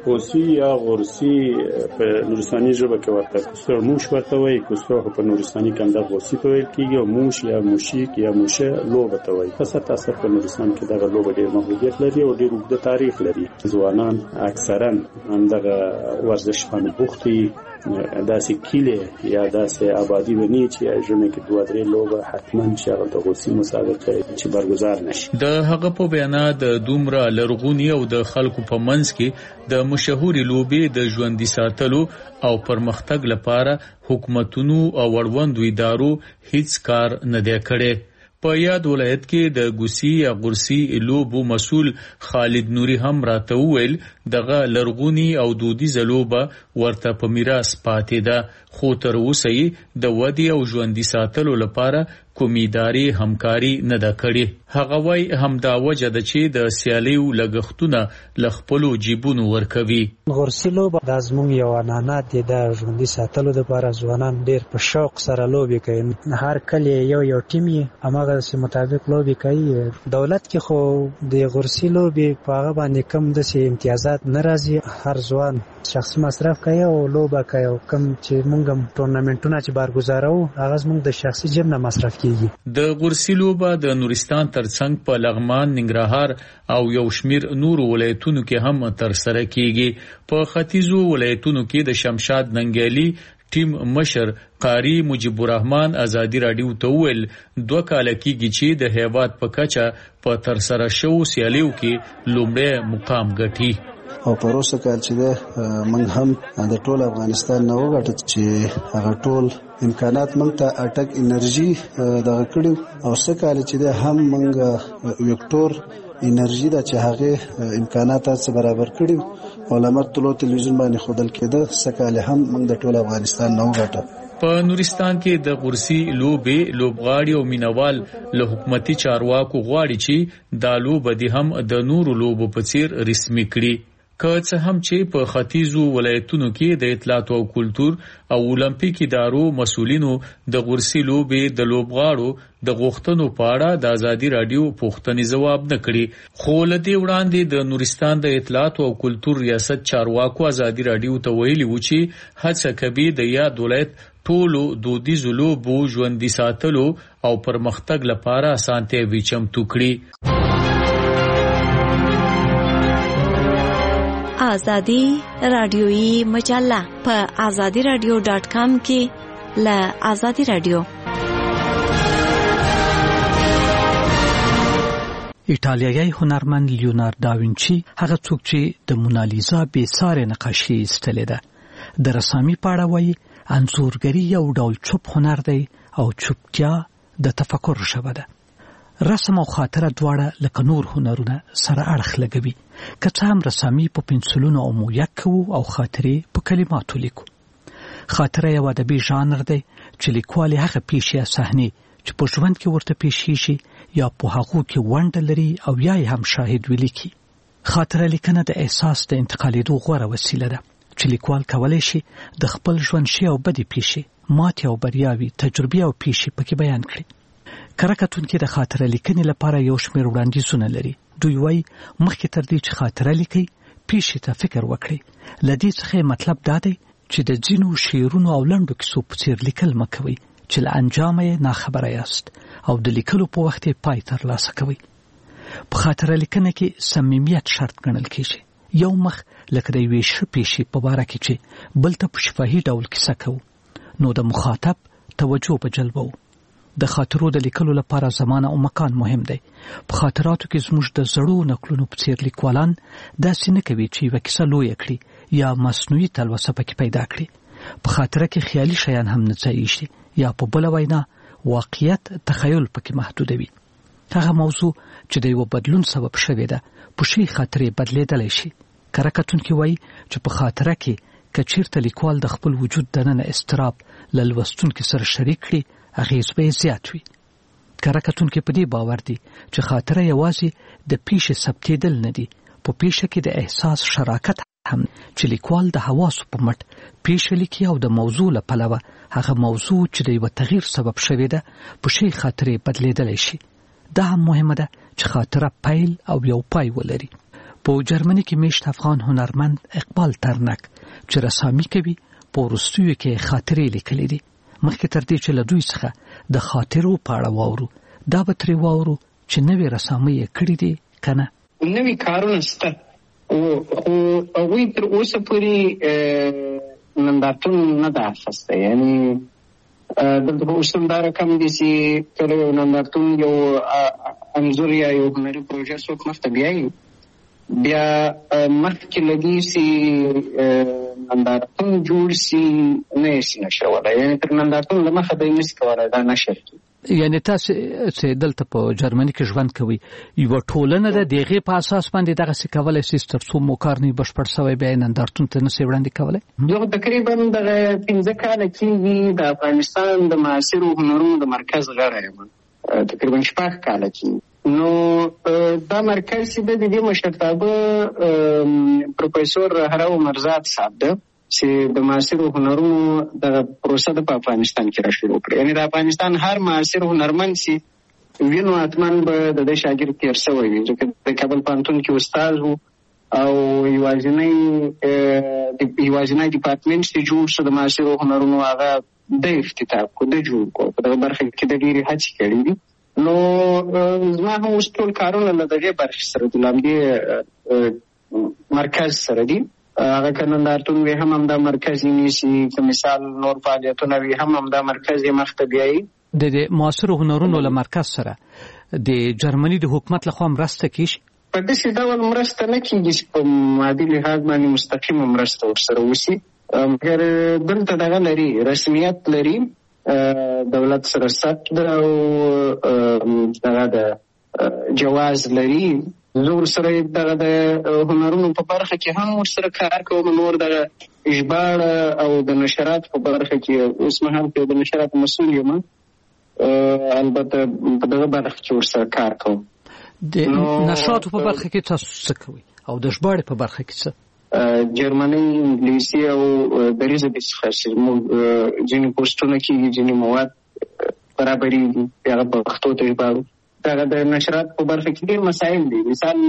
خوسی یا غورسی په نورستاني ژبه کې ورته کوسه موش ورته وایي، کوسه په نورستاني کې د غوسی په ویل کېږي، او موش یا موشیک یا موشه لوبه ته وایي. په سات اثر په نورستان کې دغه لوبه ډېر محدودیت لري او ډېر اوږده تاریخ لري. ځوانان اکثرا همدغه ورزش باندې بوخت دي. داسې کیله یا داسې آبادی ونی چې ژمه کې دوه درې لوبه حتما چې هغه د غوسی مسابقه چې برگزار نشي.
د هغه په بیان د دومره لرغونی او د خلکو په منځ کې د مشهوري لوبې د ژوندۍ ساتلو او پرمختګ لپاره حکومتونو او وړوندو ادارو هیڅ کار نه دی کړی. په یاد ولایت کې د ګوسی یا غورسی لوبو مسول خالد نوري هم راته وویل دغه لرغونی او دودیزه لوبه ورته په میراث پاتې ده، خو تر اوسه یې د ودې او ژوندۍ ساتلو لپاره کومې ادارې همکاري نه ده کړې. هغه وایي همدا وجه ده چې د سیالیو لګښتونه له خپلو جیبونو ورکوي.
غورسی لوبه د زموږ یو عنعنات دی، د ژوندۍ ساتلو لپاره ځوانان ډېر په شوق سره لوبې کوي. هر کله یو یو ټیم یې هماغسې مطابق لوبې کوي. دولت کې خو د غورسی لوبې په هغه باندې کم داسې امتیازات نه راځي. هر ځوان شخصي مصرف کوي او لوبه کوي، او کم چې موږ هم ټورنمنټونه چې برګزاروو هغه زموږ د شخصي جیب نه مصرف کیږي.
د غورسی لوبه د نورستان ترڅنګ په لغمان، ننګرهار او یو شمیر نورو ولایتونو کې هم ترسره کیږي. په ختیځو ولایتونو کې د شمشاد ننګیالي ټیم مشر قاری مجيب الرحمن ازادي رادیو ته ویل دوه کال کېږي چې د هیواد په کچه په ترسره شو سیالیو کې لومړی مقام ګټي.
او پروسه کال چې ده موږ هم د ټول افغانستان نه وګټل چې هغه ټول امکانات موږ ته اټک انرژي دغه کړو، او څه کال چې ده هم موږ وکټور انرژي د چې هغه امکانات څخه برابر کړو او لمر طلوع تلویزیون باندې خودل کېده. څه کال هم موږ د ټول افغانستان نه وګټل.
په نورستان کې د غورسی لوبې لوبغاړي او مینوال له حکومتي چارواکو غواړي چې دا لوبه دې هم د نورو لوبو په څیر رسمي کړي. که څه هم چې په ختیځو ولایتونو کې د اطلاعات او کلتور او اولمپیک ادارو مسؤلینو د غورسی لوبې د لوبغاړو د غوښتنو په اړه د ازادي رادیو پوښتنې ځواب نه کړي، خو له دې وړاندې د نورستان د اطلاعات او کلتور ریاست چارواکو ازادي رادیو ته ویلي و چې هڅه کوي د یاد ولایت ټولو دودیزو لوبو ژوندۍ ساتلو او پرمختګ لپاره اسانتیاوې چمتو کړي.
آزادی رادیویی مجله په آزادی رادیو ډاټ کام کې له آزادی رادیو.
ایټالیایی هنرمند لیونارد داوینچي هغه څوک چې د مونالیزا بې سارې نقاشي ایستلې ده د رسامي په اړه وایي انځورګري یو ډول چوپ هنر دی او چوپتیا د تفکر ژبه ده. رسم او خاطره دواړه لکه نور هنرونه سره اړخ لګوي، که څه هم رسامي په پنسلونو او مویک کوو او خاطرې په کلماتو لیکو. خاطره یو ادبي ژانر دی چې لیکوال هغه پیښې یا صحنې چې په ژوند کې ورته پیښیږي یا په هغو کې ونډه لري او یا هم شاهد ولیکي. خاطره لیکنه د احساس د انتقالېدو غوره وسیله ده چې لیکوال کولی شي د خپل ژوند ښې او بدې پیښې، ماتې او بریاوې، تجربې او پیښې پکې بیان کړي. کره کتونکي د خاطره لیکنې لپاره یو شمېر وړاندیزونه لري. دوی وایي مخکې تر دې چې خاطره لیکئ پیښې ته فکر وکړئ. له دې څخه مطلب دا دی چې د ځینو شعرونو او لنډو کیسو په څېر لیکل مه کوئ چې له انجامه یې ناخبره یاست او د لیکلو په وخت یې پای ترلاسه کوئ. په خاطره لیکنه کې صمیمیت شرط ګڼل کېږي. یو مخ لکه د یوې ښه پیښې په باره کې چې بل ته په شفاهي ډول کیسه کوو نو د مخاطب توجه به جلبوو. د خاطرو د لیکلو لپاره زمانه او مکان مهم دی. په خاطراتو کې زموږ د زړو نقلونو په څېر لیکوالان داسې نه کوي چې یوه کیسه لویه کړي یا مصنوعي تلوسه پکې پیدا کړي. په خاطره کې خیالي شیان هم نه ځایېږي یا په بله وینا واقعیت تخیل پکې محدودوي. هغه موضوع چې د یوه بدلون سبب شوې ده په ښې خاطرې بدلېدلی شي. کره کتونکي وایي چې په خاطره کې که چېرته لیکوال د خپل وجود دننه اضطراب له لوستونکي سره شریک کړي اغیز به زیات وي. کره کتونکي په دې باور دي چې خاطره یوازې د پیښې ثبتېدل نه دي، په پیښه کې د احساس شراکت هم چې لیکوال د حواسو په مټ پیښه لیکي او د موضوع له پلوه هغه موضوع چې د یوه تغییر سبب شوې ده په ښې خاطرې بدلېدلی شي. دا هم مهمه ده چې خاطره پیل او یو پای ولري. په جرمني کې میشت افغان هنرمند اقبال ترنک چې رسامي کوي په وروستیو کې خاطرې لیکلې دي. مخکې تر دې چې له دوی څخه د خاطرو په اړه واورو، دا به ترې واورو چې نوې رسامۍ یې کړې دي که نه.
نوې کارونه شته خو هغوی تر اوسه پورې نندارتون نه ده اخیستی. یعنې دلته په اصول دا رقم دي چې کله یو نندارتون یو انځور یا یو هنري پروژه څوک مخته بیایي، بیا مخکې له دې چې نندارتون جوړ سي نه یې شي نشرولی. یعنې تر نندارتون له مخه دی نشي کولی دا نشر کړي.
یعنې تاسو چې دلته په جرمني کې ژوند کوئ، یوه ټولنه ده، د هغې په اساس باندې دغسې کولی سي تر څو مو کار نه وي بشپړ شوی بیا یې نندارتون ته نه سي وړاندې کولی؟
زه تقریبا دغه پنځه کاله کېږي د افغانستان د معاصرو هنرونو د مرکز غړی یم، تقریبا شپږ کاله کېږي. نو دا مرکز چې د دې مشرتابه پروفیسور هراو مرزاد صاحب ده چې د معاصرو هنرونو د پروسه د په افغانستان کې را شروع کړې. یعنې د افغانستان هر معاصر هنرمند چې وینو حتمن به د ده شاګرد تېر شوی وي، ځکه د کابل پوهنتون کې استاد و او یوازینی یوازینی ډیپارټمنټ چې جوړ شو د معاصرو هنرونو هغه د افتتاح کړو، د جوړ کړو. په دغه برخه کې د ډېرې هڅې کړې دي. نو زما هم اوس ټول کارونه له دغې برخې سره د لامدې مرکز سره دي. هغه که نندارتون وي هم همدا مرکز یې نیسي، که مثال نور فعالیتونه وي هم همدا مرکز یې مخته بیایي.
د دې معاصرو هنرونو له مرکز سره د جرمني د حکومت لخوا مرسته کیږي؟
په داسې ډول مرسته نه کېږي چې په مادي لحاظ باندې مستقیمه مرسته ورسره وشي، مګر دلته دغه لري، رسمیت لري، دولت سره ثبت ده او دغه د جواز لري. زه ورسره دغه د هنرونو په برخه کې هم ورسره کار کوم. نور دغه ژباړه او د نشرات په برخه کې اوس مهال کې د نشرات مسؤل یم، البته په دغه برخه کې ورسره کار کوم.
د نشراتو په برخه کې تاسو څه کوئ او د ژباړې په برخه کې څه؟
جرمني، انګلیسي او دری ژبې څخه چې موږ ځینې پوسټونه کېږي، ځینې مواد برابرېږي، هغه په پښتو ته ژباړو. دغه د نشرات په برخه کې ډېر مسایل دي.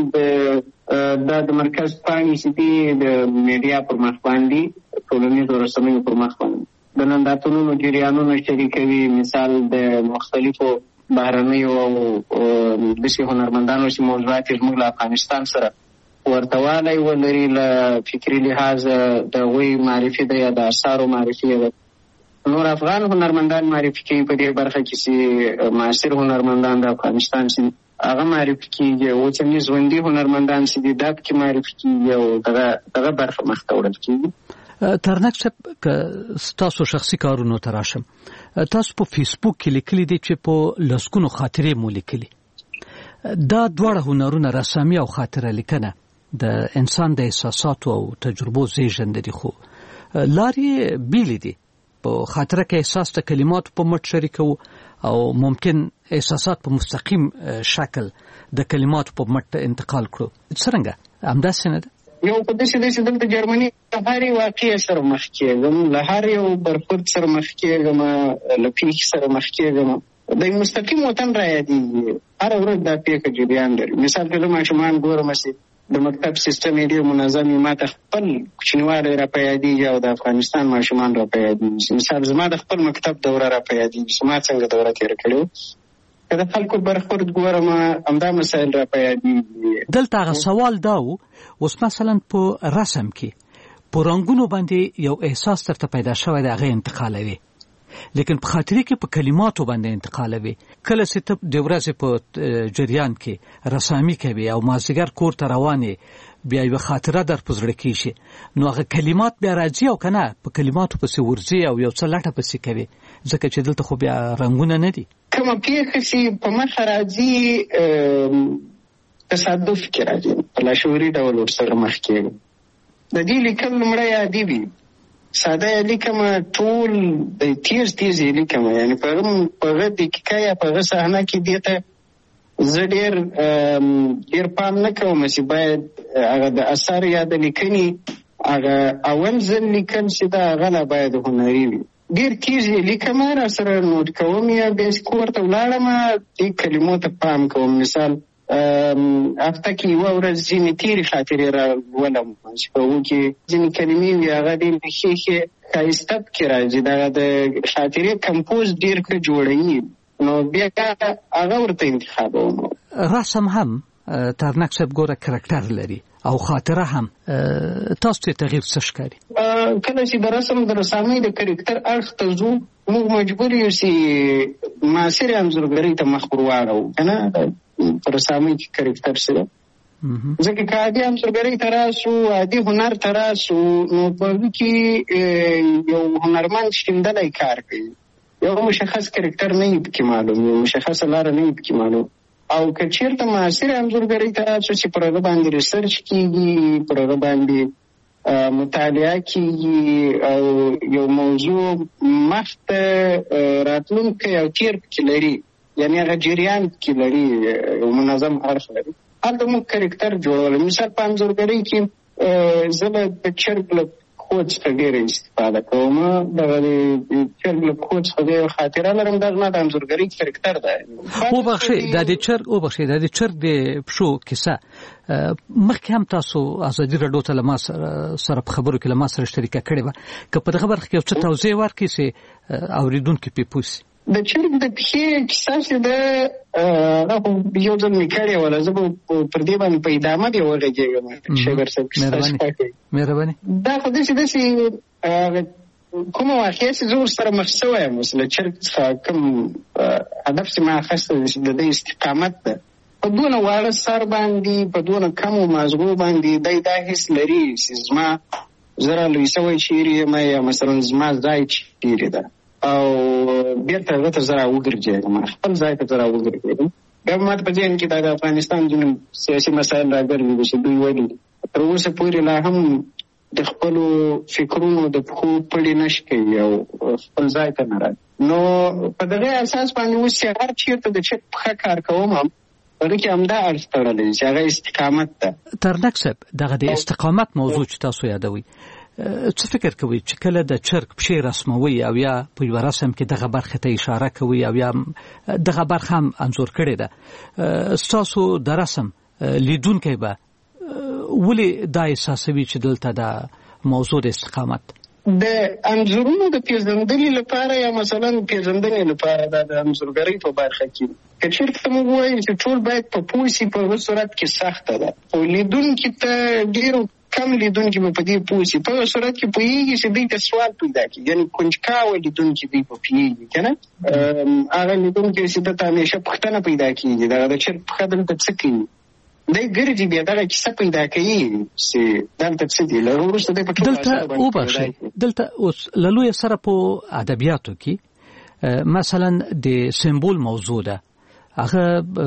مثال دا د مرکز پاڼې چې دي د میډیا پر مخ باندې، ټولنیزو رسنیو پر مخ باندې د نندارتونونو جریانونه شریکوي. مثال د مختلفو بهرنیو او داسې هنرمندانو چې موضوعات یې زموږ له افغانستان سره ورته والی ولري، له فکري لحاظه د هغوی معرفي ده یا د اثارو معرفي ده. نور افغان هنرمندان معرفي کوي په دې برخه کې چې معاصر هنرمندان د افغانستان چې هغه معرفي کېږي، اوسني ژوندي هنرمندان چې دي دا پکې معرفي کېږي او دغه دغه برخه مخته وړل کېږي.
ترنک صاحب، که ستاسو شخصي کارونو ته راشم، تاسو په فیسبوک کې لیکلي دي چې په لسګونو خاطرې مو لیکلي. دا دواړه هنرونه، رسامي او خاطره لیکنه، د انسان د احساساتو او تجربو زیږنده دي، خو لارې بیلې دي. په خاطره کې احساس د کلماتو په مټ شریکو او ممکن احساسات په مستقیم شکل د کلماتو په مټ انتقال کړو. څرنګه همداسې نه ده؟
یو په داسې داسې دلته جرمني له هرې واقعې سره مخ کېږم، له هر یو برخورد سره مخ کېږم، له پیښې سره مخ کېږم. د مستقیم وطن را یادېږي، هره ورځ دا پیښه جریان لري. مثال که زه ماشومان ګورم چې د مکتب سیستم یې ډېر منظم وي، ما ته خپل کوچنیوالی را په یادېږي او د افغانستان ماشومان را په یادېږي. مثال زما د خپل مکتب دوره را په یادېږي چې ما څنګه دوره تېره کړې وه. که د خلکو برخورد ګورم همدا مسایل را په یادېږي.
دلته هغه سوال دا و، اوس مثلا په رسم کې په رنګونو باندې یو احساس درته پیدا شوی دی، هغه انتقالوي، لیکن په خاطرې کې په کلماتو باندې انتقالوي. کله چې ته د ورځې په جریان کې رسامي کوي او مازدیګر کور ته روانې، بیا یوه خاطره در په زړه کېږي، نو هغه کلمات بیا راځي او که نه په کلماتو پسې ورځي او یو څه لټه پسې کوي، ځکه چې دلته خو بیا رنګونه نه دي.
کومه پیښه چې په مخه راځي تصادف کې راځي، په لاشعوري ډول ورسره مخ کېږي. د دې لیکل لومړی عادي وي، ساده یې لیکم، ټول د تیز تیز یې لیکم. یعنې په هغه دقیقه یا په هغه صحنه کې دې ته زه ډېر ډېر پام نه کوم چې باید هغه د اثر یا د لیکنې هغه اول ځل لیکل چې دا هغه لا باید هنري وي. ډېر تیز یې لیکم، را سره نوټ کوم، یا بیا چې کور ته ولاړم دې کلمو ته پام کوم. مثال هفته کې یوه ورځ ځینې تېرې خاطرې راولم چې په هغو کې ځینې کلمې وي هغه ډېر ښې ښې ښایسته پکې راځي دغه د خاطرې کمپوز ډېر ښه جوړوي نو بیا هغه ورته انتخابوم.
رسم هم ترنک صاحب ګوره کرکټر لري او خاطره هم، تاسو ته تغییر څه ښکاري؟
کله چې د رسم د رسامۍ د کرکټر اړخ ته ځو موږ مجبور یو چې معاصرې انځورګرۍ ته مخ ور واړوو که نه په رسامۍ کې کرکټر سره، ځکه که عادي انځورګرۍ ته راسو عادي هنر ته راسو نو په هغه کې یو هنرمند شیندلی کار کوي، یو مشخص کرکټر نه وي پکې معلوم، یو مشخصه لاره نه وي پکې معلوم. او که چېرته معاصرې انځورګرۍ ته راسو چې پر هغه باندې ریسرچ کېږي، پر هغه باندې مطالعه کېږي او یو موضوع مخته راتلونکی او تیر پکې لري، یعنې هغه جریان پکې لري، یو منظم اړخ لري، هلته موږ کرکټر جوړولی. مثال په انځورګرۍ کې زه به د چرګ له پښو څخه ډېره استفاده کوم، دغه د چرګ له پښو څخه د یو خاطره لرم، دا زما د انځورګرۍ کرکټر دی.
وبخښئ دا د چرګ وبخښئ دا د چرګ د پښو کیسه مخکې هم تاسو ازادي راډیو ته له ما سره په خبرو کې له ما سره شریکه کړې وه، که په دغه برخه کې یو څه توضیح ورکړئ چې اورېدونکي پرې پوه شي.
د چرګ د پښې کیسه چې ده هغه خو یو ځل مې کړې وله، زه به پر دې باندې په ادامه دې وغږېږم. شیبر صاحب
مهرباني.
دا خو داسې داسې کومه واقعه چې زه ورسره مخ شوی یم، اوس له چرګ څخه کوم هدف چې ما اخیستی دی چې د دې استقامت ده، په دونه واړه سر باندې په دونه کمو مازغو باندې دی دا حس لري چې زما زه را لوی شوی چیرې یم یا مثلا زما ځای چیرې ده او بیرته هغه ته زه را وګرځېږم، خپل ځای ته زه را وګرځېږم. بیا به ماته په ذهن کې دا د افغانستان ځینې سیاسي مسایل راګرځېږي چې دوی ولې تر اوسه پورې لا هم د خپلو فکرونو د پښو پړې نشي کوي او خپل ځای ته نه راځي. نو په دغه اساس باندې اوس چې هر چېرته د چک پښه کار کوم هم هغه کې همدا اړخ تړلی چې هغه استقامت ده.
ترنک صاحب دغه د استقامت موضوع چې تاسو یادوئ، څه فکر کوئ چې کله د چرګ پښې رسموي او یا په یوه رسم کې دغه برخې ته اشاره کوي او یا دغه برخه هم انځور کړې ده، ستاسو د رسم لیدونکی به ولې دا احساسوي چې دلته د موضوع د استقامت
د انځورونو د پیژندنې لپاره یا مثلا پیژندنې لپاره دا د انځورګرۍ په برخه کې که چېرته موږ وایو چې ټول باید په پوه شي، په هغه صورت کې سخته ده، خو لیدونکي ته ډېرو کم لیدونکي به په دې پوه شي، په هغه صورت کې پوهېږي چې دوی ته سوال پیدا کړي، یعنې کنجکاوه لیدونکي دوی به پوهېږي که نه. هغه لیدونکی چې ده ته همیشه پوښتنه پیدا کېږي دغه د چرګ پښه دلته څه کوي، دی ګرځي بیا دغه کیسه پیدا کوي چې دلته څه دي، له وروسته دی په ټول
دلته وبخښئ دلته اوس له لویه سره په ادبیاتو کې مثلا د سمبول موضوع ده، هغه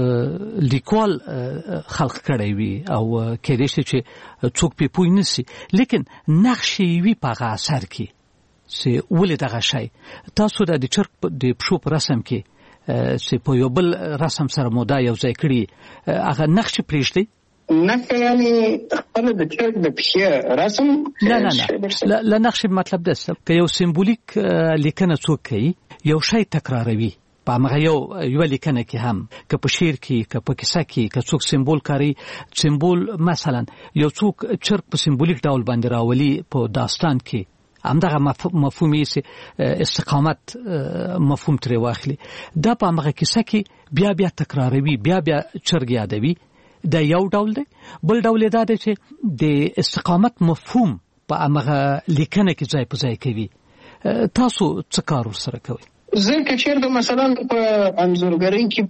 لیکوال خلق کړی وي او کېدای شي چې څوک پې پوه نه شي، لیکن نقش یې وي په هغه اثر کې چې ولې دغه شی تاسو د چرګ د پښو په رسم کې چې په یو بل رسم سره مو دا یو ځای کړي هغه نقش پرېږدئ؟
نقش یعنې خپله د چرګ د پښې رسم
نه نه نه له نقش مطلب ده که یو سمبولیک لیکنه څوک کوي یو شی تکراروي په همغه یو یوه لیکنه کې هم، که په شعر کې که په کیسه کې که څوک سمبول کاروي، سمبول مثلا یو څوک چرګ په سمبولیک ډول باندې راولي په داستان کې همدغه مفهوم یې استقامت مفهوم ترې واخلي، دا په همغه کیسه کې بیا بیا تکراروي، بیا بیا چرګ یادوي، دا یو ډول دی. بل ډول دا دی چې د استقامت مفهوم په همغه لیکنه کې ځای په ځای کوي. تاسو څه کار ورسره کوئ؟
زه که چېرته مثلا په انځورګرۍ کې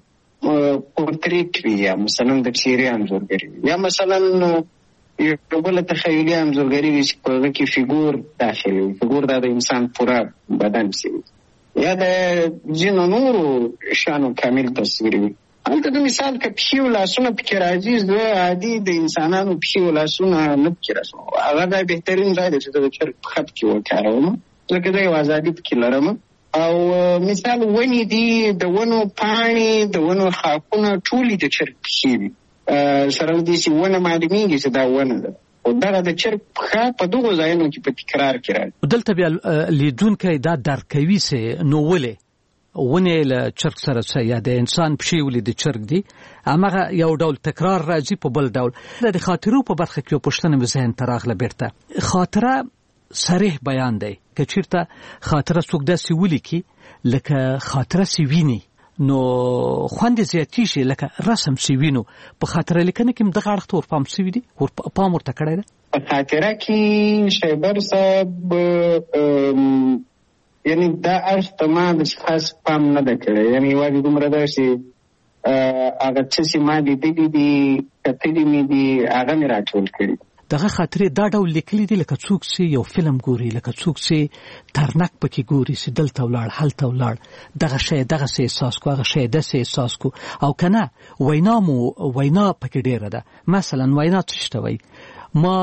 پورتریټ وي یا مثلا د څېرې انځورګري وي یا مثلا یو بله تخیلي انځورګري وي چې په هغه کې فیګور داخل وي، فیګور دا د انسان پوره بدن شي یا د ځینو نورو شیانو کامل تصویر وي. هلته د مثال که پښې او لاسونه پکې راځي، زه عادي د انسانانو پښې او لاسونه نه پکې رسموم، هغه دا بهترین ځای دی چې زه د چرګ پښه پکې وکاروم، ځکه زه یو ازادي پکې لرم. او مثال ونې دي، د ونو پاڼې، د ونو خاپونه ټولې د چرګ پښې وي، سره له دې چې ونه معلومیږي چې دا ونه ده، خو دغه د چرګ پښه په دغو ځایونو کې په تکرار کې راځي.
دلته بیا لیدونکی دا درک کوي چې نو ولې ونې له چرګ سره څه یا د انسان پښې ولې د چرګ دي هماغه یو ډول تکرار راځي په بل ډول د خاطرو په برخه کې پوښتنه مې ذهن ته راغله بیرته خاطره صریح بیان دی که چیرته خاطره څوک داسې ولیکي لکه خاطره سی ویني نو خوند زیاتی شي لکه رسم سی وینو په خاطره لیکنه کې دغه اړخ تور پام سی وي ور پام ورته کړی دی
په خاطره کې شیبر صاحب یعنی دا اړخ ته ما د خاص پام نه ده کړی یعنی یوازې دومره ده چې هغه څه چې ما لیدلي دي کتلي مې دي هغه مې راټول کړي
دغه خاطرې دا ډول لیکلي دي لکه څوک چې یو فلم ګوري لکه څوک چې ترنک پکې ګوري چې دلته ولاړ هلته ولاړ دغه شی دغه څه احساس کو هغه شی داسې احساس کو او که نه وینا مو وینا پکې ډېره ده مثلا وینا څه شته وایي ما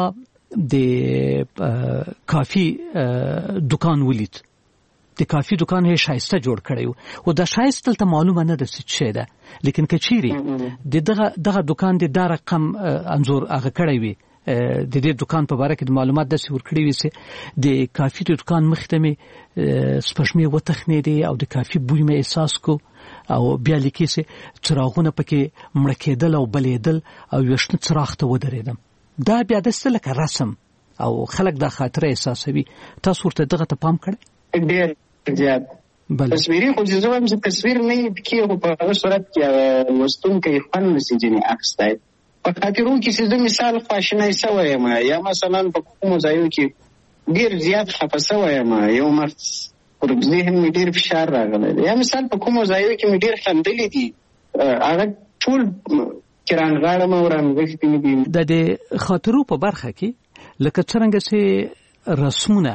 د کافي دکان ولید د کافي دکان یې شایسته جوړ کړی و او دا شایسته دلته معلومه نه ده چې څه ده لیکن که چیرې د دغه دغه دکان د دا رقم انځور هغه کړی وي د دې دکان په باره کې د معلومات داسې ورکړي وي چې د کافي د دکان مخې ته مې سپږمې وتخنېدې او د کافي بوی مې احساس کو او بیا لیکي چې څراغونه پکې مړه کېدل او بلېدل او یو شنه څراغ ته ودرېدم دا بیا داسې لکه رسم او خلک دا خاطره احساسوي تاسو ورته دغه ته پام کړی
ډېر زیات تصویري خو چې زه وایم چې تصویر نه وي پکې خو په هغه صورت کې لوستونکی خوند نشي ځینې اخیستی په خاطرو کې چې زه مثال خواشینی شوی یم یا مثلا په کومو ځایو کې ډېر زیات خفه شوی یم یو وخت پر ذهن مې ډېر فشار راغلی یا مثال په کومو ځایو کې مې ډېر خندلي دي هغه ټول کرانغاړه مې ورانغښتي مې دي
د دې خاطرو په برخه کې لکه څرنګه چې رسمونه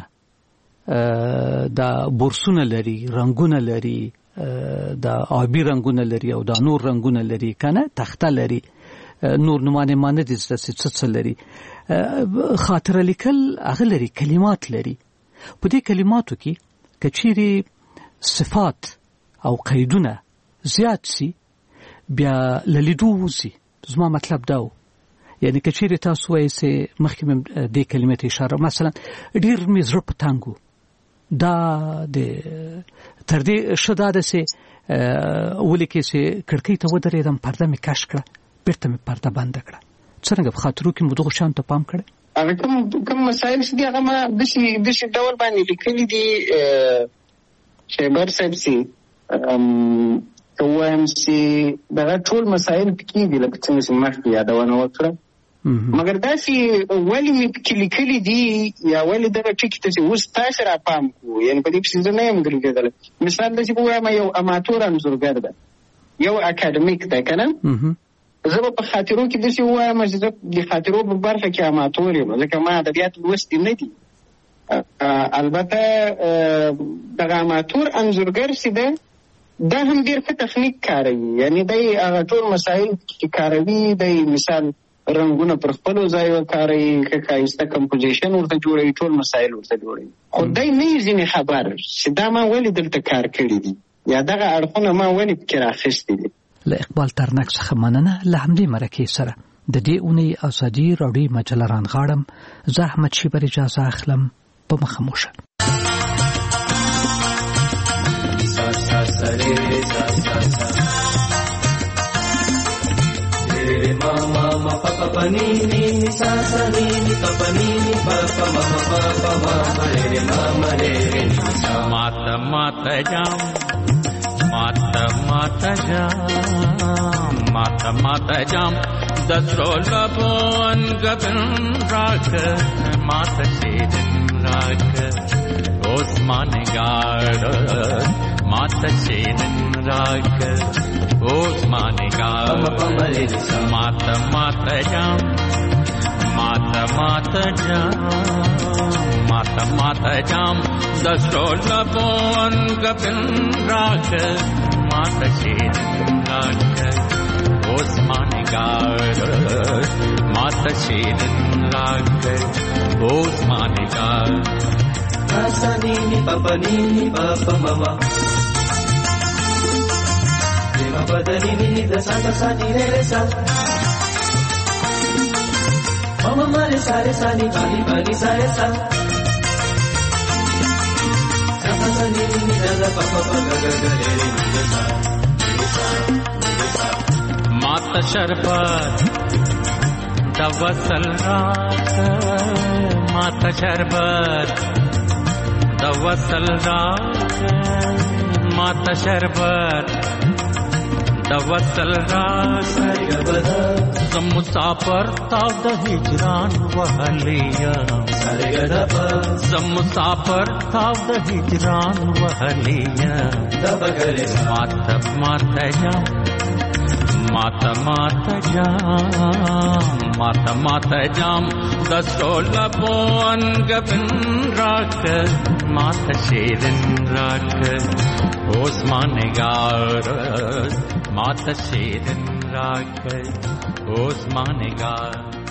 دا بورسونه لري رنگونه لري دا آبی رنگونه لري او دا نور رنگونه لري کنه تخته لري نور نمانه مانه دي څه څه لري خاطره لیکل هغه لري کلمات لري په دې کلماتو کې کچيري صفات او قیدونه زیات سي بیا للیدو وزي زما مطلب داو یعنی کچيري تاسو وایي چې مخکې دې کلمې ته اشاره مثلا ډیر مې زړه په تانګو دا د تر دې شدا د سه ولیکي چې کړکۍ ته ودرېدم پرده مې کش کړه بیرته مې پرده بند کړه څنګه په خاطرو کې مو دغه شان ته پام کړی
هغه کوم کوم مسایل چې هغه ما د شي د شي ډول باندې لیکلي دي شیبر صاحب سي ام کوم سي دا ټول مسایل پکې دي لکه څنګه چې مخکې یادونه وکړه مګر دا چې ولی مې پکې لیکلي دي یا ولی دغه ټکي ته چې اوس تاسو را پام کو یعنی په دې پسې زه نه یم ګرځېدلی مثال داسې به وایم یو اماتور انځورګر ده یو اکاډمیک ده که نه زه به په خاطرو کې داسې ووایم چې زه د خاطرو په برخه کې اماتور یم ځکه ما ادبیات لوستي نه دي البته دغه اماتور انځورګر چې ده دا هم ډېر ښه تخنیک کاروي یعنی دی هغه ټول مسایل کې کاروي دی مثال رنگونه پر خپلو ځایو کاروي ښه ښایسته کمپوزیشن ورته جوړوي ټول مسایل ورته جوړوي خو دی نه یې ځینې خبر چې دا ما ولې دلته کار کړي دي یا دغه اړخونه ما ولې پکې راخیستي دي
له اقبال ترنک څخه مننه له همدې مرکې سره د دې اونۍ ازادي راډیو مجله رانغاړم زه احمد شیبر اجازه اخلم په مخه مو شه
mama ma pa pa pa ni ni ni sa sa ni ni pa pa ni ni pa pa ma ma pa pa ma ma re ma ma re re ni sa mata mata jam mata mata jam mata mata jam dasrol bon gabn rak mata sidin rak osman gard mata sidin rak Osman gaal mata mata jam mata mata jam mata mata jam dasrol bon gabn rak mata shin rak Osman gaal mata shin rak Osman gaal asani ni papa ni ni papa mama Papa da ni ni da sa sa sa ni re re sa Mama ma re sa re sa ni pa ni pa ni sa re sa Sa sa sa ni ni माता शरबत दवसल रात माता शरबत दवसल रात माता शरबत दवसल रात मुसाफर ताव द हिजरान वहलिया मुसाफर ताव द हिजरान वहलिया माता माता जाम माता माता जाम माता माता जाम दसोला बोन गबन राख माता शेरन राख ओस्मान गार माता शेरन राख ओस्मान गार